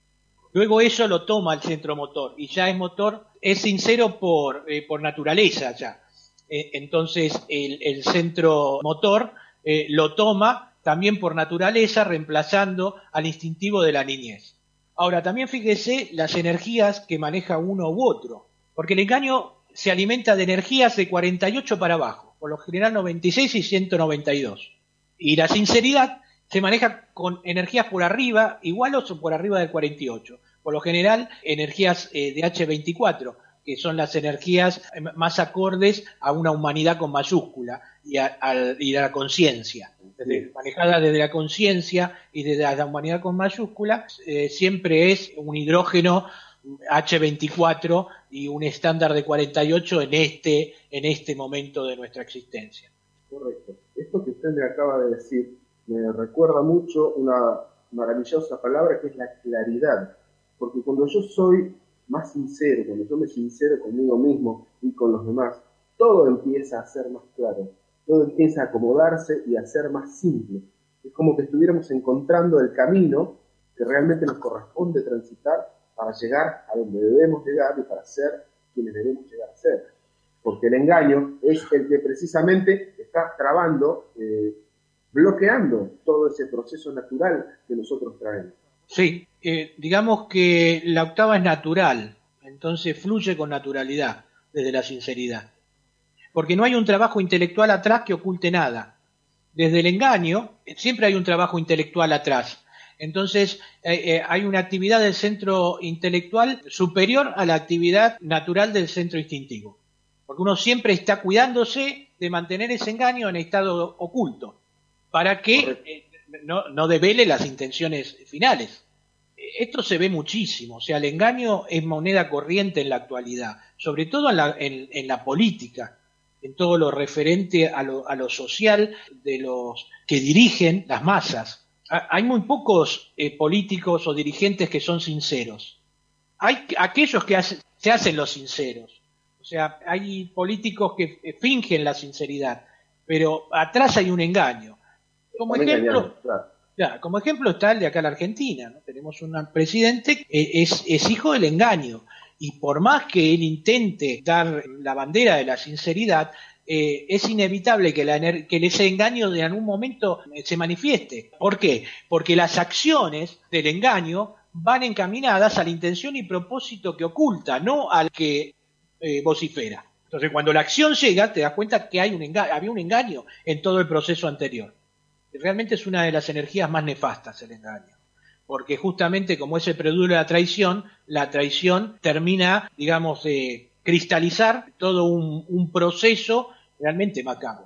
Luego eso lo toma el centro motor y ya es motor, es sincero por, eh, por naturaleza ya. Eh, entonces el, el centro motor eh, lo toma también por naturaleza, reemplazando al instintivo de la niñez. Ahora también fíjese las energías que maneja uno u otro, porque el engaño se alimenta de energías de cuarenta y ocho para abajo, por lo general noventa y seis y ciento noventa y dos. Y la sinceridad se maneja con energías por arriba, igual o por arriba del cuarenta y ocho. Por lo general, energías eh, de hache veinticuatro, que son las energías más acordes a una humanidad con mayúscula y a, a, y a la conciencia. Manejada desde la conciencia y desde la humanidad con mayúscula, eh, siempre es un hidrógeno hache veinticuatro y un estándar de cuarenta y ocho en este, en este momento de nuestra existencia. Correcto. Esto que usted me acaba de decir me recuerda mucho una maravillosa palabra que es la claridad. Porque cuando yo soy más sincero, cuando yo me sincero conmigo mismo y con los demás, todo empieza a ser más claro, todo empieza a acomodarse y a ser más simple. Es como que estuviéramos encontrando el camino que realmente nos corresponde transitar para llegar a donde debemos llegar y para ser quienes debemos llegar a ser. Porque el engaño es el que precisamente está trabando, eh, bloqueando todo ese proceso natural que nosotros traemos. Sí, eh, digamos que la octava es natural, entonces fluye con naturalidad desde la sinceridad. Porque no hay un trabajo intelectual atrás que oculte nada. Desde el engaño siempre hay un trabajo intelectual atrás. Entonces eh, eh, hay una actividad del centro intelectual superior a la actividad natural del centro instintivo. Porque uno siempre está cuidándose de mantener ese engaño en estado oculto, para que eh, no, no devele las intenciones finales. Esto se ve muchísimo, o sea, el engaño es moneda corriente en la actualidad, sobre todo en la, en, en la política, en todo lo referente a lo, a lo social de los que dirigen las masas. Hay muy pocos eh, políticos o dirigentes que son sinceros. Hay aquellos que hace, se hacen los sinceros. O sea, hay políticos que eh, fingen la sinceridad, pero atrás hay un engaño. Como Están ejemplo, engañados, claro. ya, como ejemplo está el de acá en la Argentina, ¿no? Tenemos un presidente que es, es hijo del engaño. Y por más que él intente dar la bandera de la sinceridad, eh, es inevitable que, la, que ese engaño en algún momento se manifieste. ¿Por qué? Porque las acciones del engaño van encaminadas a la intención y propósito que oculta, no al que eh, vocifera. Entonces, cuando la acción llega, te das cuenta que hay un engaño, había un engaño en todo el proceso anterior. Realmente es una de las energías más nefastas el engaño. Porque justamente como es el preludio de la traición, la traición termina, digamos, de cristalizar todo un, un proceso realmente macabro.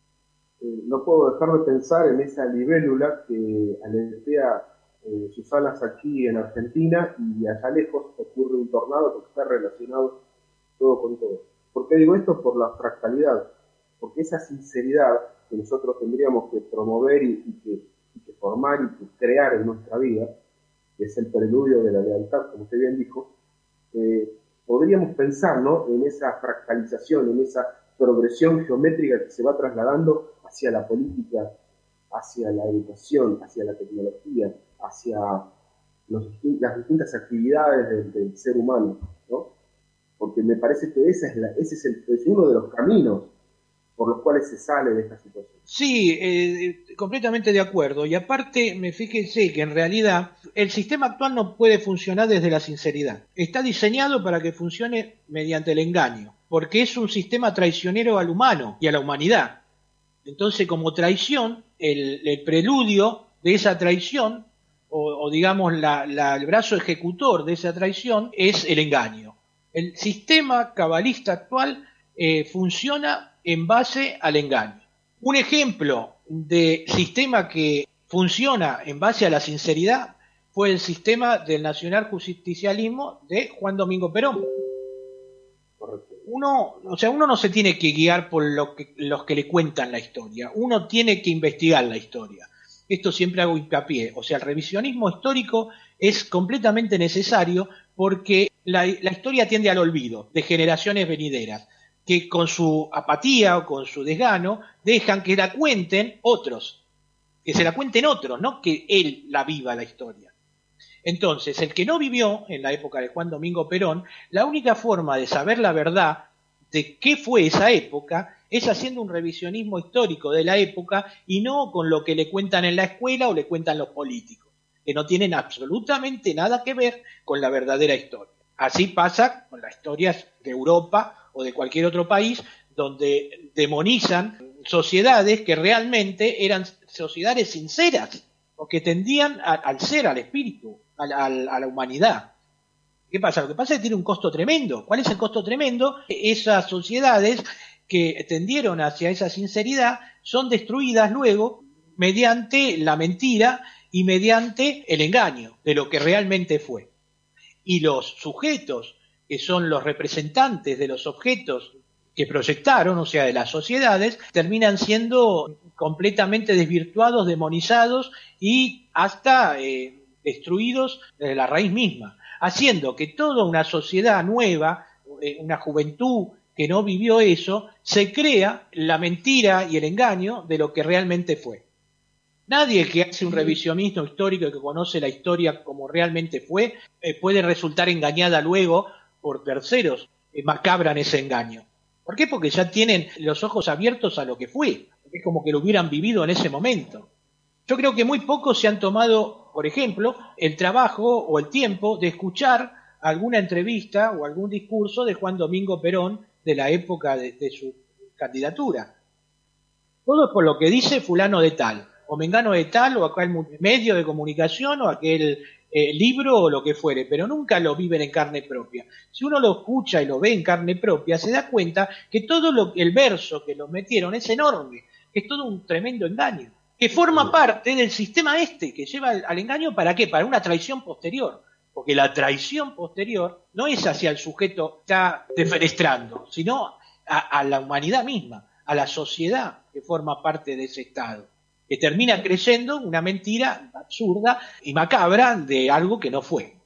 Eh, no puedo dejar de pensar en esa libélula que aletea eh, sus alas aquí en Argentina y allá lejos ocurre un tornado porque está relacionado todo con todo. ¿Por qué digo esto? Por la fractalidad. Porque esa sinceridad que nosotros tendríamos que promover y, y, que, y que formar y que crear en nuestra vida, que es el preludio de la lealtad, como usted bien dijo, eh, podríamos pensar, ¿no?, en esa fractalización, en esa progresión geométrica que se va trasladando hacia la política, hacia la educación, hacia la tecnología, hacia los, las distintas actividades del, del ser humano, ¿no? Porque me parece que esa es la, ese es, el, es uno de los caminos por los cuales se sale de esta situación. Sí, eh, completamente de acuerdo. Y aparte, me fíjense que en realidad el sistema actual no puede funcionar desde la sinceridad. Está diseñado para que funcione mediante el engaño, porque es un sistema traicionero al humano y a la humanidad. Entonces, como traición, el, el preludio de esa traición, o, o digamos la, la, el brazo ejecutor de esa traición, es el engaño. El sistema cabalista actual eh, funciona en base al engaño. Un ejemplo de sistema que funciona en base a la sinceridad fue el sistema del nacionaljusticialismo de Juan Domingo Perón. Uno, o sea, uno no se tiene que guiar por lo que, los que le cuentan la historia, uno tiene que investigar la historia. Esto siempre hago hincapié, o sea, el revisionismo histórico es completamente necesario porque la, la historia tiende al olvido de generaciones venideras, que con su apatía o con su desgano dejan que la cuenten otros, que se la cuenten otros, no que él la viva la historia. Entonces, el que no vivió en la época de Juan Domingo Perón, la única forma de saber la verdad de qué fue esa época es haciendo un revisionismo histórico de la época y no con lo que le cuentan en la escuela o le cuentan los políticos, que no tienen absolutamente nada que ver con la verdadera historia. Así pasa con las historias de Europa o de cualquier otro país donde demonizan sociedades que realmente eran sociedades sinceras o que tendían a, al ser, al espíritu, a, a, a la humanidad. ¿Qué pasa? Lo que pasa es que tiene un costo tremendo. ¿Cuál es el costo tremendo? Esas sociedades que tendieron hacia esa sinceridad son destruidas luego mediante la mentira y mediante el engaño de lo que realmente fue. Y los sujetos que son los representantes de los objetos que proyectaron, o sea, de las sociedades, terminan siendo completamente desvirtuados, demonizados y hasta eh, destruidos desde la raíz misma, haciendo que toda una sociedad nueva, eh, una juventud que no vivió eso, se crea la mentira y el engaño de lo que realmente fue. Nadie que hace un revisionismo histórico y que conoce la historia como realmente fue, eh, puede resultar engañada luego por terceros, eh, macabran ese engaño. ¿Por qué? Porque ya tienen los ojos abiertos a lo que fue. Es como que lo hubieran vivido en ese momento. Yo creo que muy pocos se han tomado, por ejemplo, el trabajo o el tiempo de escuchar alguna entrevista o algún discurso de Juan Domingo Perón de la época de, de su candidatura. Todo es por lo que dice fulano de tal, o mengano de tal, o aquel medio de comunicación, o aquel eh, libro, o lo que fuere, pero nunca lo viven en carne propia. Si uno lo escucha y lo ve en carne propia, se da cuenta que todo lo, el verso que los metieron es enorme, que es todo un tremendo engaño, que forma parte del sistema este, que lleva al, al engaño, ¿para qué? Para una traición posterior. Porque la traición posterior no es hacia el sujeto que está defenestrando, sino a, a la humanidad misma, a la sociedad que forma parte de ese Estado, que termina creyendo una mentira absurda y macabra de algo que no fue.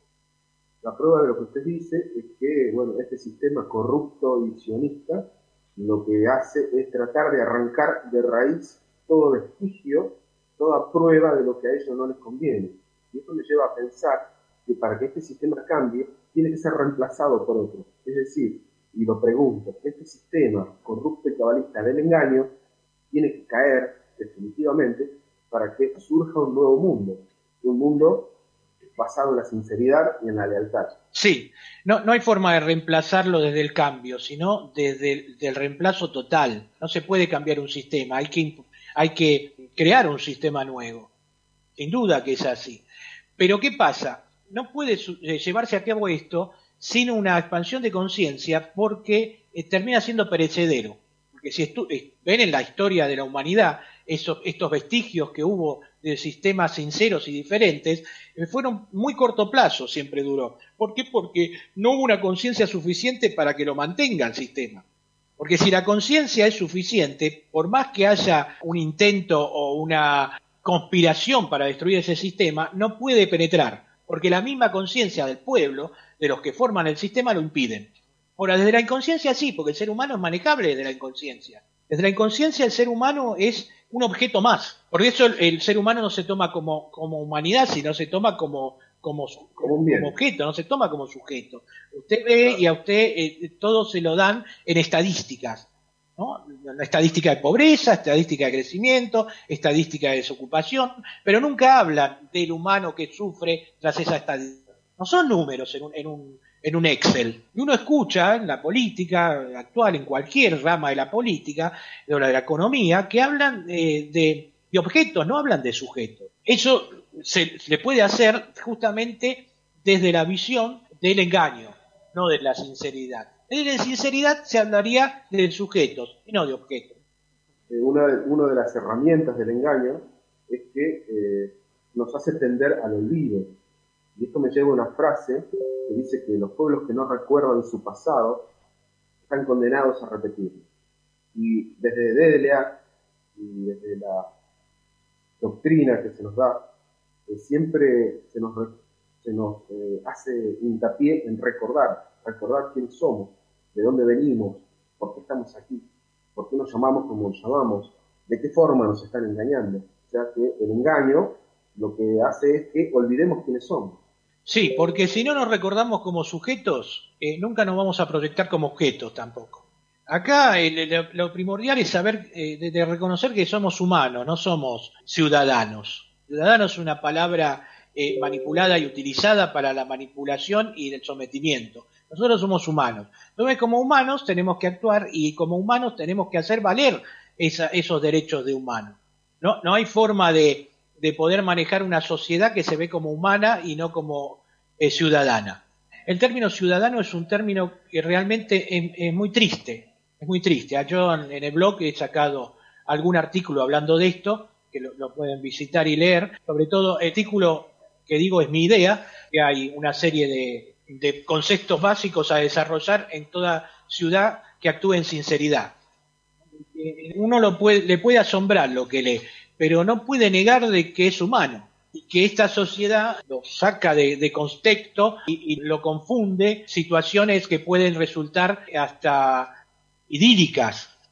La prueba de lo que usted dice es que, bueno, este sistema corrupto y sionista lo que hace es tratar de arrancar de raíz todo vestigio, toda prueba de lo que a ellos no les conviene. Y esto me lleva a pensar que para que este sistema cambie, tiene que ser reemplazado por otro. Es decir, y lo pregunto, este sistema corrupto y cabalista del engaño tiene que caer definitivamente para que surja un nuevo mundo, un mundo basado en la sinceridad y en la lealtad. Sí, no, no hay forma de reemplazarlo desde el cambio, sino desde el del reemplazo total. No se puede cambiar un sistema, hay que, hay que crear un sistema nuevo. Sin duda que es así. Pero ¿qué pasa? No puede llevarse a cabo esto sin una expansión de conciencia, porque eh, termina siendo perecedero. Porque si estu eh, ven en la historia de la humanidad esos, estos vestigios que hubo de sistemas sinceros y diferentes, eh, fueron muy corto plazo, siempre duró. ¿Por qué? Porque no hubo una conciencia suficiente para que lo mantenga el sistema. Porque si la conciencia es suficiente, por más que haya un intento o una conspiración para destruir ese sistema, no puede penetrar. Porque la misma conciencia del pueblo, de los que forman el sistema, lo impiden. Ahora, desde la inconsciencia sí, porque el ser humano es manejable desde la inconsciencia. Desde la inconsciencia el ser humano es un objeto más. Por eso el, el ser humano no se toma como, como humanidad, sino se toma como, como, como, como objeto, no se toma como sujeto. Usted ve y a usted eh, todo se lo dan en estadísticas, ¿no? La estadística de pobreza, estadística de crecimiento, estadística de desocupación, pero nunca hablan del humano que sufre tras esa estadística. No son números en un, en un, en un Excel. Y uno escucha en la política actual, en cualquier rama de la política, de la, de la economía, que hablan eh, de, de objetos, no hablan de sujetos. Eso se, se le puede hacer justamente desde la visión del engaño, no de la sinceridad. Desde la sinceridad se hablaría de sujetos y no de objetos. Eh, una, de, una de las herramientas del engaño es que eh, nos hace tender al olvido. Y esto me lleva a una frase que dice que los pueblos que no recuerdan su pasado están condenados a repetirlo. Y desde D D L A y desde la doctrina que se nos da, eh, siempre se nos, se nos eh, hace hincapié en recordar, recordar quiénes somos, de dónde venimos, por qué estamos aquí, por qué nos llamamos como nos llamamos, de qué forma nos están engañando. O sea que el engaño lo que hace es que olvidemos quiénes somos. Sí, porque si no nos recordamos como sujetos, eh, nunca nos vamos a proyectar como objetos tampoco. Acá eh, lo, lo primordial es saber, eh, de, de reconocer que somos humanos, no somos ciudadanos. Ciudadano es una palabra eh, manipulada y utilizada para la manipulación y el sometimiento. Nosotros somos humanos. Entonces, como humanos tenemos que actuar y como humanos tenemos que hacer valer esa, esos derechos de humanos. No, no hay forma de, de poder manejar una sociedad que se ve como humana y no como eh, ciudadana. El término ciudadano es un término que realmente es, es muy triste. Es muy triste. Yo en, en el blog he sacado algún artículo hablando de esto, que lo, lo pueden visitar y leer. Sobre todo, el artículo que digo es mi idea, que hay una serie de de conceptos básicos a desarrollar en toda ciudad que actúe en sinceridad. Uno lo puede, le puede asombrar lo que lee, pero no puede negar de que es humano y que esta sociedad lo saca de, de contexto y, y lo confunde situaciones que pueden resultar hasta idílicas,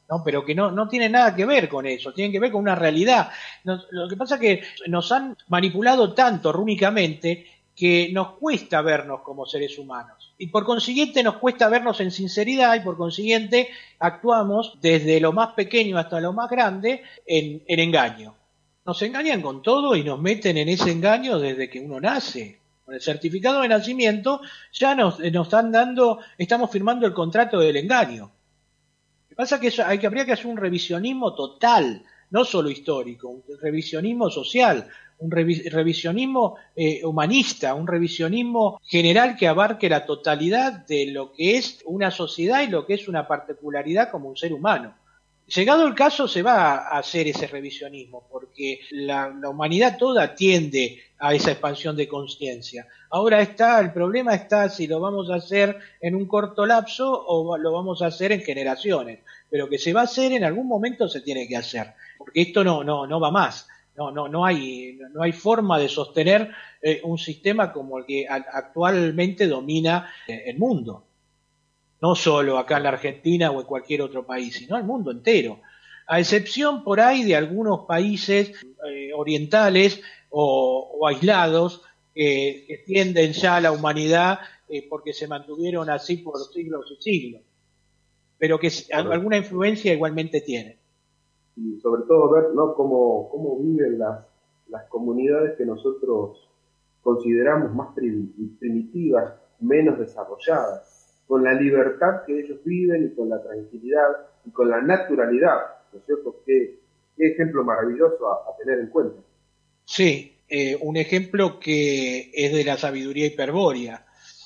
¿no? Pero que no, no tiene nada que ver con eso, tienen que ver con una realidad. Nos, lo que pasa es que nos han manipulado tanto rúnicamente que nos cuesta vernos como seres humanos. Y por consiguiente nos cuesta vernos en sinceridad y por consiguiente actuamos desde lo más pequeño hasta lo más grande en, en engaño. Nos engañan con todo y nos meten en ese engaño desde que uno nace. Con el certificado de nacimiento ya nos, nos están dando, estamos firmando el contrato del engaño. Lo que pasa es que eso, hay que, habría que hacer un revisionismo total, no solo histórico, un revisionismo social, un revi- revisionismo eh, humanista, un revisionismo general que abarque la totalidad de lo que es una sociedad y lo que es una particularidad como un ser humano. Llegado el caso se va a hacer ese revisionismo porque la, la humanidad toda tiende a esa expansión de conciencia. Ahora está, el problema está si lo vamos a hacer en un corto lapso o lo vamos a hacer en generaciones, pero que se va a hacer en algún momento se tiene que hacer, porque esto no, no, no va más. No, no, no hay, no hay forma de sostener eh, un sistema como el que a, actualmente domina eh, el mundo. No solo acá en la Argentina o en cualquier otro país, sino el mundo entero. A excepción por ahí de algunos países eh, orientales o, o aislados eh, que tienden ya a la humanidad eh, porque se mantuvieron así por siglos y siglos. Pero que alguna influencia igualmente tienen. Y sobre todo ver, ¿no?, cómo, cómo viven las, las comunidades que nosotros consideramos más primitivas, menos desarrolladas, con la libertad que ellos viven y con la tranquilidad y con la naturalidad, ¿no es cierto? Qué, qué ejemplo maravilloso a, a tener en cuenta. Sí, eh, un ejemplo que es de la sabiduría hiperbórea,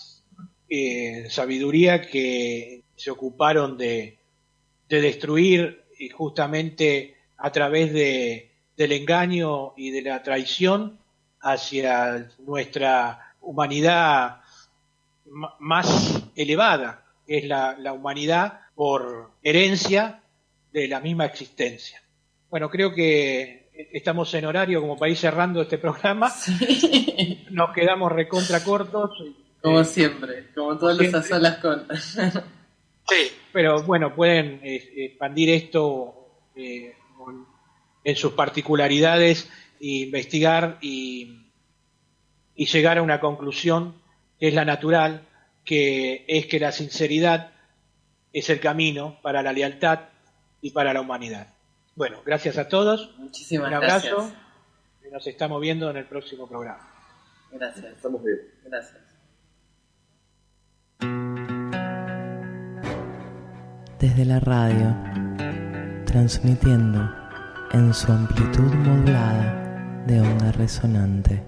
eh, sabiduría que se ocuparon de, de destruir y justamente a través de, del engaño y de la traición hacia nuestra humanidad m- más elevada, que es la, la humanidad por herencia de la misma existencia. Bueno, creo que estamos en horario como para ir cerrando este programa. Sí. Nos quedamos recontra cortos. Como eh, siempre, como todos los a solas con... Sí, pero bueno, pueden eh, expandir esto eh, con, en sus particularidades, e investigar y, y llegar a una conclusión que es la natural, que es que la sinceridad es el camino para la lealtad y para la humanidad. Bueno, gracias a todos. Muchísimas un abrazo gracias. Y nos estamos viendo en el próximo programa. Gracias. Estamos bien. Gracias. Desde la radio, transmitiendo en su amplitud modulada de onda resonante.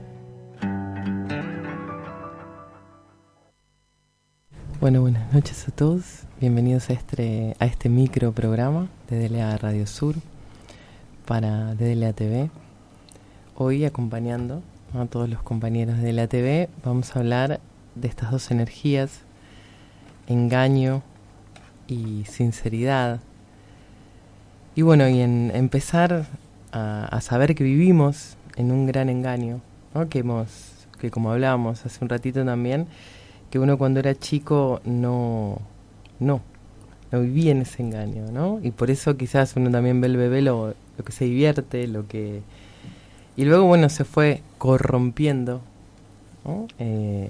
Bueno, buenas noches a todos. Bienvenidos a este, a este micro programa de D L A Radio Sur para D L A T V. Hoy, acompañando a todos los compañeros de D L A T V, vamos a hablar de estas dos energías, engaño y sinceridad. Y bueno, y en empezar a, a saber que vivimos en un gran engaño, ¿no? Que hemos, que como hablábamos hace un ratito también, que uno cuando era chico no, no, no vivía en ese engaño, ¿no? Y por eso quizás uno también ve el bebé lo, lo que se divierte, lo que... Y luego, bueno, se fue corrompiendo, ¿no? Eh,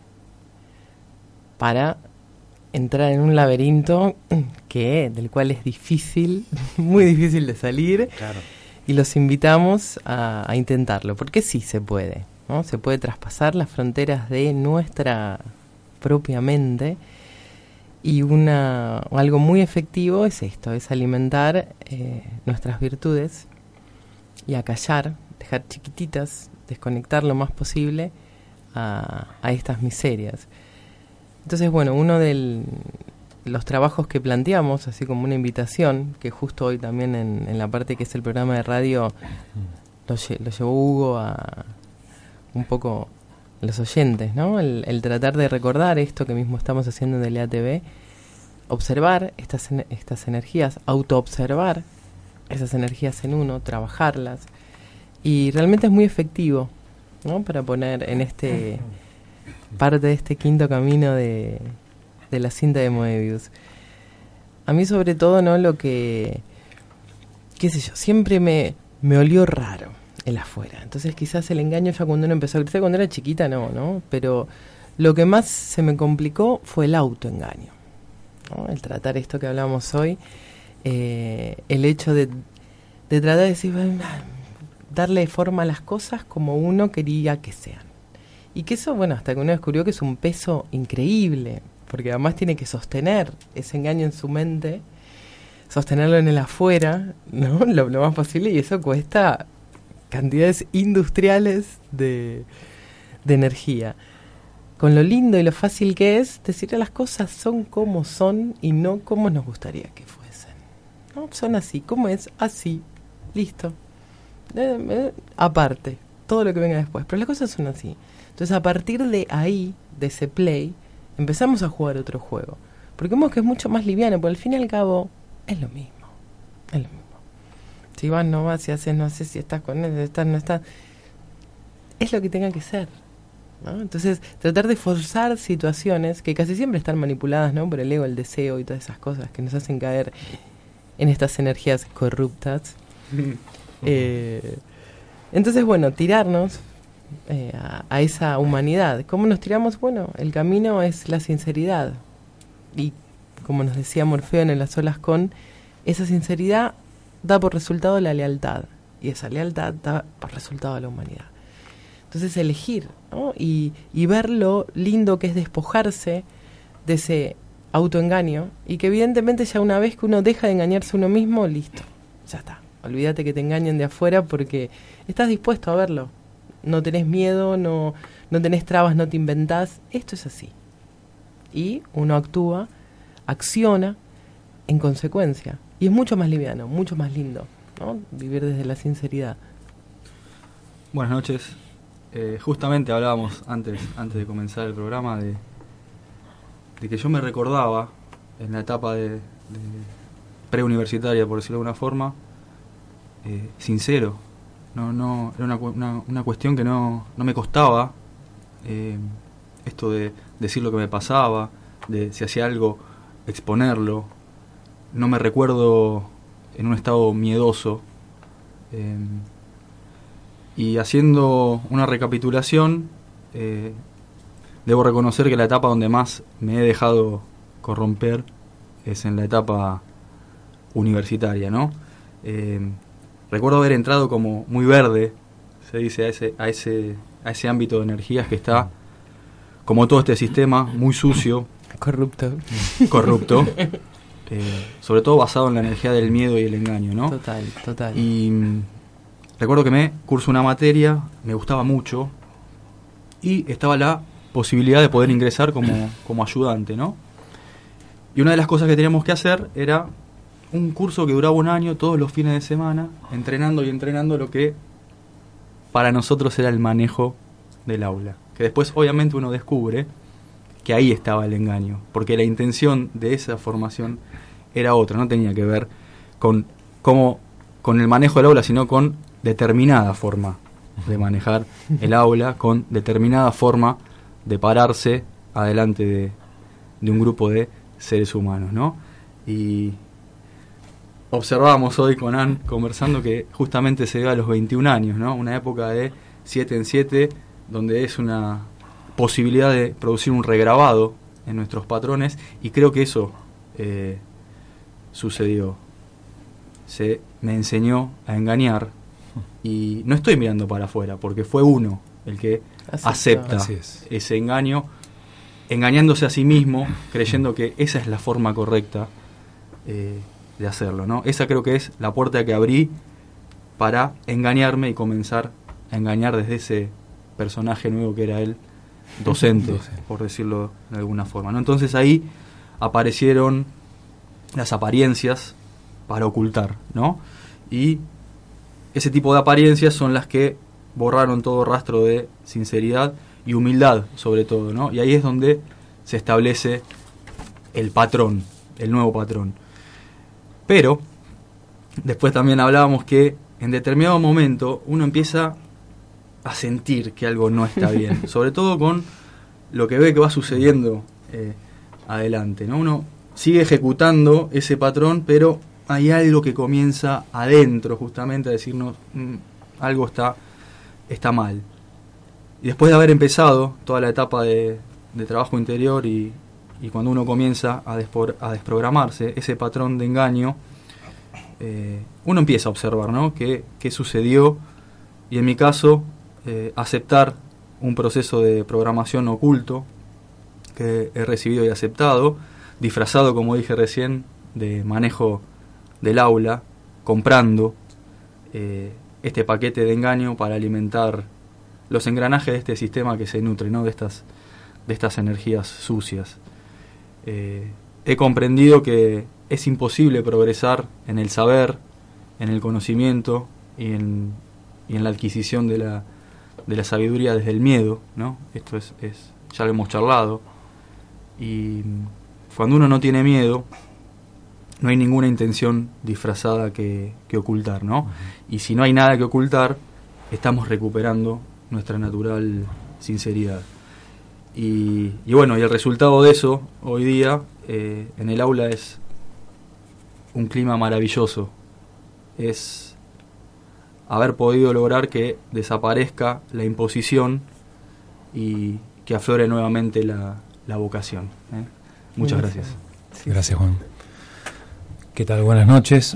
para entrar en un laberinto que del cual es difícil, muy difícil de salir. Claro. Y los invitamos a, a intentarlo, porque sí se puede, ¿no? Se puede traspasar las fronteras de nuestra propia mente, y una algo muy efectivo es esto, es alimentar eh, nuestras virtudes y acallar, dejar chiquititas, desconectar lo más posible a, a estas miserias. Entonces, bueno, uno de los trabajos que planteamos, así como una invitación, que justo hoy también en, en la parte que es el programa de radio, lo, lo llevó Hugo a un poco los oyentes, ¿no? El, el tratar de recordar esto que mismo estamos haciendo en D L A T V, observar estas, estas energías, autoobservar esas energías en uno, trabajarlas, y realmente es muy efectivo, ¿no? Para poner en este... parte de este quinto camino de, de la cinta de Moebius. A mí sobre todo, ¿no? Lo que, qué sé yo, siempre me, me olió raro el afuera. Entonces quizás el engaño ya cuando uno empezó a crecer, cuando era chiquita no, ¿no? Pero lo que más se me complicó fue el autoengaño, ¿no? El tratar esto que hablamos hoy, eh, el hecho de, de tratar de decir, darle forma a las cosas como uno quería que sean. Y que eso, bueno, hasta que uno descubrió que es un peso increíble, porque además tiene que sostener ese engaño en su mente, sostenerlo en el afuera, ¿no? Lo, lo más posible, y eso cuesta cantidades industriales de, de energía. Con lo lindo y lo fácil que es decirle las cosas son como son y no como nos gustaría que fuesen, ¿no? Son así, ¿cómo es? Así, listo. Eh, eh, aparte, todo lo que venga después, pero las cosas son así. Entonces a partir de ahí, de ese play, empezamos a jugar otro juego, porque vemos que es mucho más liviano, porque al fin y al cabo es lo mismo, es lo mismo. Si vas, no vas, si haces, no haces, si estás con él, estás, no estás, es lo que tenga que ser, ¿no? Entonces tratar de forzar situaciones que casi siempre están manipuladas, ¿no? Por el ego, el deseo y todas esas cosas que nos hacen caer en estas energías corruptas. eh, entonces bueno, tirarnos Eh, a, a esa humanidad. ¿Cómo nos tiramos? Bueno, el camino es la sinceridad, y como nos decía Morfeo en Las Olas Con, esa sinceridad da por resultado la lealtad, y esa lealtad da por resultado a la humanidad. Entonces elegir, ¿no? y, y ver lo lindo que es despojarse de ese autoengaño, y que evidentemente ya una vez que uno deja de engañarse a uno mismo, listo, ya está, olvídate que te engañen de afuera, porque estás dispuesto a verlo. No tenés miedo, no, no tenés trabas, no te inventás. Esto es así. Y uno actúa, acciona en consecuencia. Y es mucho más liviano, mucho más lindo, ¿no? Vivir desde la sinceridad. Buenas noches. Eh, justamente hablábamos antes, antes de comenzar el programa de, de que yo me recordaba en la etapa de, de preuniversitaria, por decirlo de alguna forma, eh, sincero. No, no, era una, una, una cuestión que no, no me costaba, eh, esto de decir lo que me pasaba, de si hacía algo, exponerlo. No me recuerdo en un estado miedoso. Eh, y haciendo una recapitulación, eh, debo reconocer que la etapa donde más me he dejado corromper es en la etapa universitaria, ¿no? Eh, Recuerdo haber entrado como muy verde, se dice, a ese, a ese, a ese ámbito de energías que está, como todo este sistema, muy sucio. Corrupto. Corrupto. eh, sobre todo basado en la energía del miedo y el engaño, ¿no? Total, total. Y mm, recuerdo que me curso una materia, me gustaba mucho, y estaba la posibilidad de poder ingresar como, como ayudante, ¿no? Y una de las cosas que teníamos que hacer era un curso que duraba un año, todos los fines de semana, entrenando y entrenando lo que para nosotros era el manejo del aula. Que después obviamente uno descubre que ahí estaba el engaño, porque la intención de esa formación era otra, no tenía que ver con cómo, con el manejo del aula, sino con determinada forma de manejar el aula, con determinada forma de pararse adelante de, de un grupo de seres humanos, ¿no? Y observábamos hoy con Ann conversando que justamente se dio a los veintiún años, ¿no? Una época de siete en siete, donde es una posibilidad de producir un regrabado en nuestros patrones, y creo que eso eh, sucedió. Se me enseñó a engañar, y no estoy mirando para afuera, porque fue uno el que acepta ese engaño, engañándose a sí mismo, creyendo que esa es la forma correcta eh, de hacerlo, ¿no? Esa creo que es la puerta que abrí para engañarme y comenzar a engañar desde ese personaje nuevo que era él, docente, por decirlo de alguna forma, ¿no? Entonces ahí aparecieron las apariencias para ocultar, ¿no? Y ese tipo de apariencias son las que borraron todo rastro de sinceridad y humildad, sobre todo, ¿no? Y ahí es donde se establece el patrón, el nuevo patrón. Pero después también hablábamos que en determinado momento uno empieza a sentir que algo no está bien, sobre todo con lo que ve que va sucediendo eh, adelante, ¿no? Uno sigue ejecutando ese patrón, pero hay algo que comienza adentro justamente a decirnos mmm, algo está, está mal. Y después de haber empezado toda la etapa de, de trabajo interior y, y cuando uno comienza a, despor, a desprogramarse ese patrón de engaño, eh, uno empieza a observar, ¿no?, qué, qué sucedió, y en mi caso eh, aceptar un proceso de programación oculto que he recibido y aceptado, disfrazado, como dije recién, de manejo del aula, comprando eh, este paquete de engaño para alimentar los engranajes de este sistema que se nutre, ¿no?, de estas, de estas energías sucias. Eh, he comprendido que es imposible progresar en el saber, en el conocimiento y en, y en la adquisición de la, de la sabiduría desde el miedo, ¿no? Esto es, es, ya lo hemos charlado. Y cuando uno no tiene miedo, no hay ninguna intención disfrazada que, que ocultar, ¿no? Uh-huh. Y si no hay nada que ocultar, estamos recuperando nuestra natural sinceridad. Y, y bueno, y el resultado de eso, hoy día, eh, en el aula es un clima maravilloso. Es haber podido lograr que desaparezca la imposición y que aflore nuevamente la, la vocación. ¿eh? Muchas gracias. Gracias, Juan. ¿Qué tal? Buenas noches.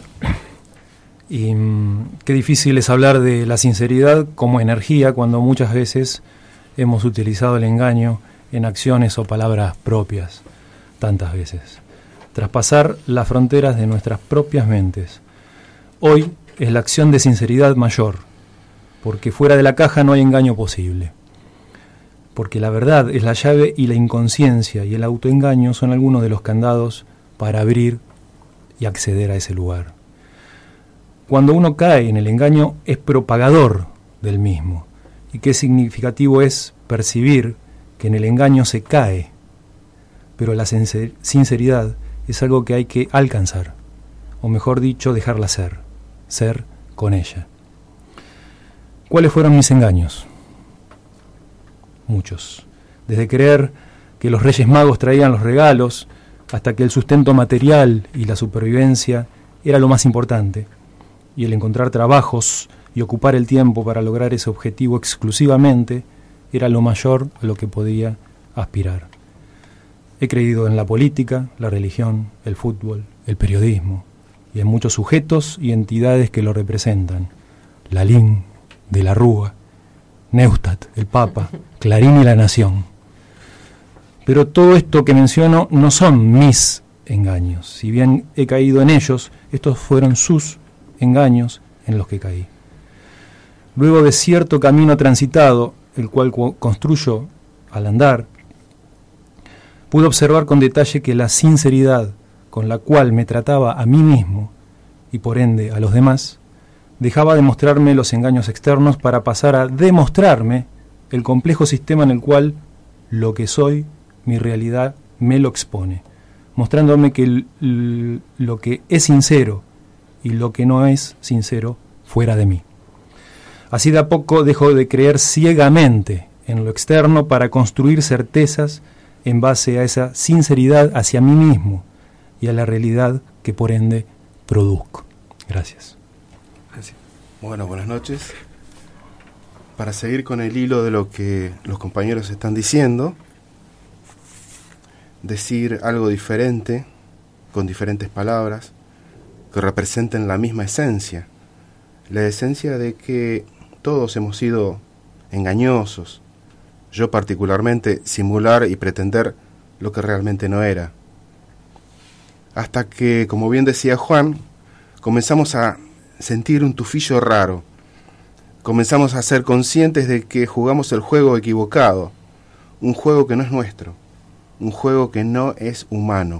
Y mmm, qué difícil es hablar de la sinceridad como energía cuando muchas veces hemos utilizado el engaño en acciones o palabras propias, tantas veces. Traspasar las fronteras de nuestras propias mentes. Hoy es la acción de sinceridad mayor, porque fuera de la caja no hay engaño posible. Porque la verdad es la llave y la inconsciencia y el autoengaño son algunos de los candados para abrir y acceder a ese lugar. Cuando uno cae en el engaño es propagador del mismo. Y qué significativo es percibir que en el engaño se cae, pero la sinceridad es algo que hay que alcanzar, o mejor dicho, dejarla ser, ser con ella. ¿Cuáles fueron mis engaños? Muchos. Desde creer que los Reyes Magos traían los regalos, hasta que el sustento material y la supervivencia era lo más importante, y el encontrar trabajos y ocupar el tiempo para lograr ese objetivo exclusivamente era lo mayor a lo que podía aspirar. He creído en la política, la religión, el fútbol, el periodismo, y en muchos sujetos y entidades que lo representan. Lalín, De la Rúa, Neustadt, el Papa, Clarín y La Nación. Pero todo esto que menciono no son mis engaños. Si bien he caído en ellos, estos fueron sus engaños en los que caí. Luego de cierto camino transitado, el cual construyo al andar, pude observar con detalle que la sinceridad con la cual me trataba a mí mismo y por ende a los demás, dejaba de mostrarme los engaños externos para pasar a demostrarme el complejo sistema en el cual lo que soy, mi realidad, me lo expone, mostrándome que l- l- lo que es sincero y lo que no es sincero fuera de mí. Así de a poco dejo de creer ciegamente en lo externo para construir certezas en base a esa sinceridad hacia mí mismo y a la realidad que por ende produzco. Gracias. Gracias. Bueno, buenas noches. Para seguir con el hilo de lo que los compañeros están diciendo, decir algo diferente, con diferentes palabras, que representen la misma esencia, la esencia de que todos hemos sido engañosos, yo particularmente simular y pretender lo que realmente no era. Hasta que, como bien decía Juan, comenzamos a sentir un tufillo raro, comenzamos a ser conscientes de que jugamos el juego equivocado, un juego que no es nuestro, un juego que no es humano.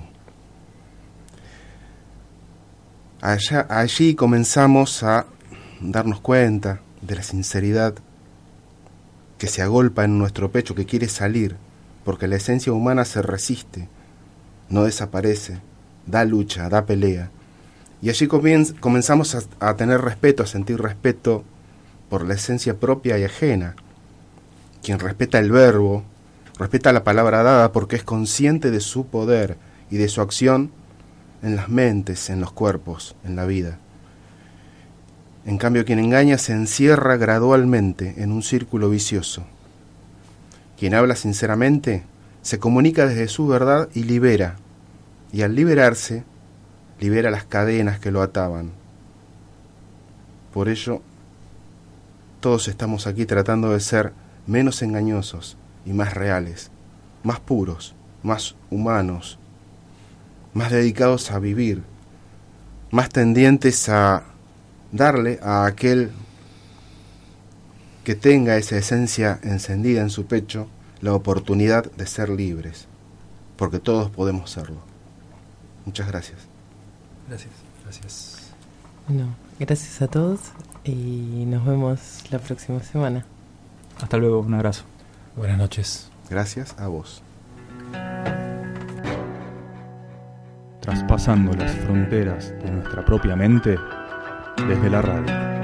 Allá, allí comenzamos a darnos cuenta de la sinceridad que se agolpa en nuestro pecho, que quiere salir, porque la esencia humana se resiste, no desaparece, da lucha, da pelea. Y allí comienz, comenzamos a, a tener respeto, a sentir respeto por la esencia propia y ajena. Quien respeta el verbo, respeta la palabra dada porque es consciente de su poder y de su acción en las mentes, en los cuerpos, en la vida. En cambio, quien engaña se encierra gradualmente en un círculo vicioso. Quien habla sinceramente se comunica desde su verdad y libera, y al liberarse, libera las cadenas que lo ataban. Por ello, todos estamos aquí tratando de ser menos engañosos y más reales, más puros, más humanos, más dedicados a vivir, más tendientes a darle a aquel que tenga esa esencia encendida en su pecho la oportunidad de ser libres, porque todos podemos serlo. Muchas gracias. Gracias, gracias. Bueno, gracias a todos y nos vemos la próxima semana. Hasta luego, un abrazo. Buenas noches. Gracias a vos. Traspasando las fronteras de nuestra propia mente desde la radio.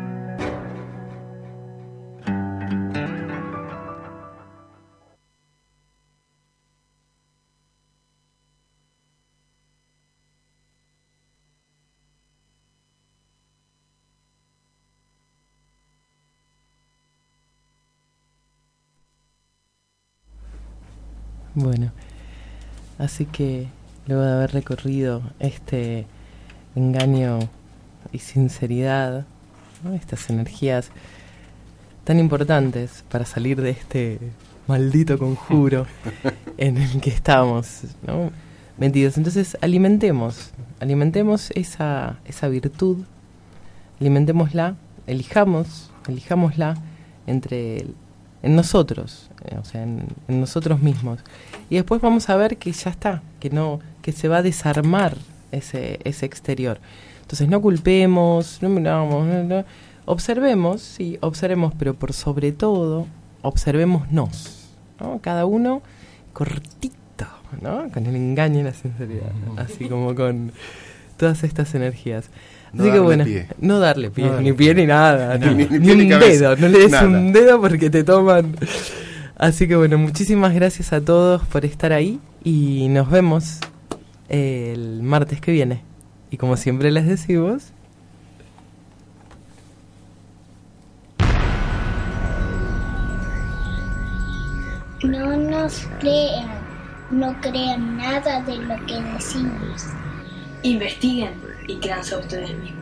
Bueno, así que luego de haber recorrido este engaño y sinceridad, ¿no? Estas energías tan importantes para salir de este maldito conjuro en el que estamos, ¿no? metidos. Entonces alimentemos, alimentemos esa, esa virtud, alimentémosla, elijamos, elijámosla entre el, en nosotros, eh, o sea, en, en nosotros mismos. Y después vamos a ver que ya está, que no, que se va a desarmar ese, ese exterior. Entonces no culpemos, no miramos, no, no. Observemos, sí, observemos, pero por sobre todo, observémonos, ¿no? Cada uno cortito, ¿no? Con el engaño y la sinceridad, ¿no? Así como con todas estas energías. No Así que bueno, pie. no darle pie, no darle ni pie ni nada, ni, ni, ni, ni ni un cabeza. dedo, no le des Nada. un dedo porque te toman. Así que bueno, muchísimas gracias a todos por estar ahí y nos vemos el martes que viene. Y como siempre les decimos, no nos crean, no crean nada de lo que decimos. Investiguen y créanse a ustedes mismos.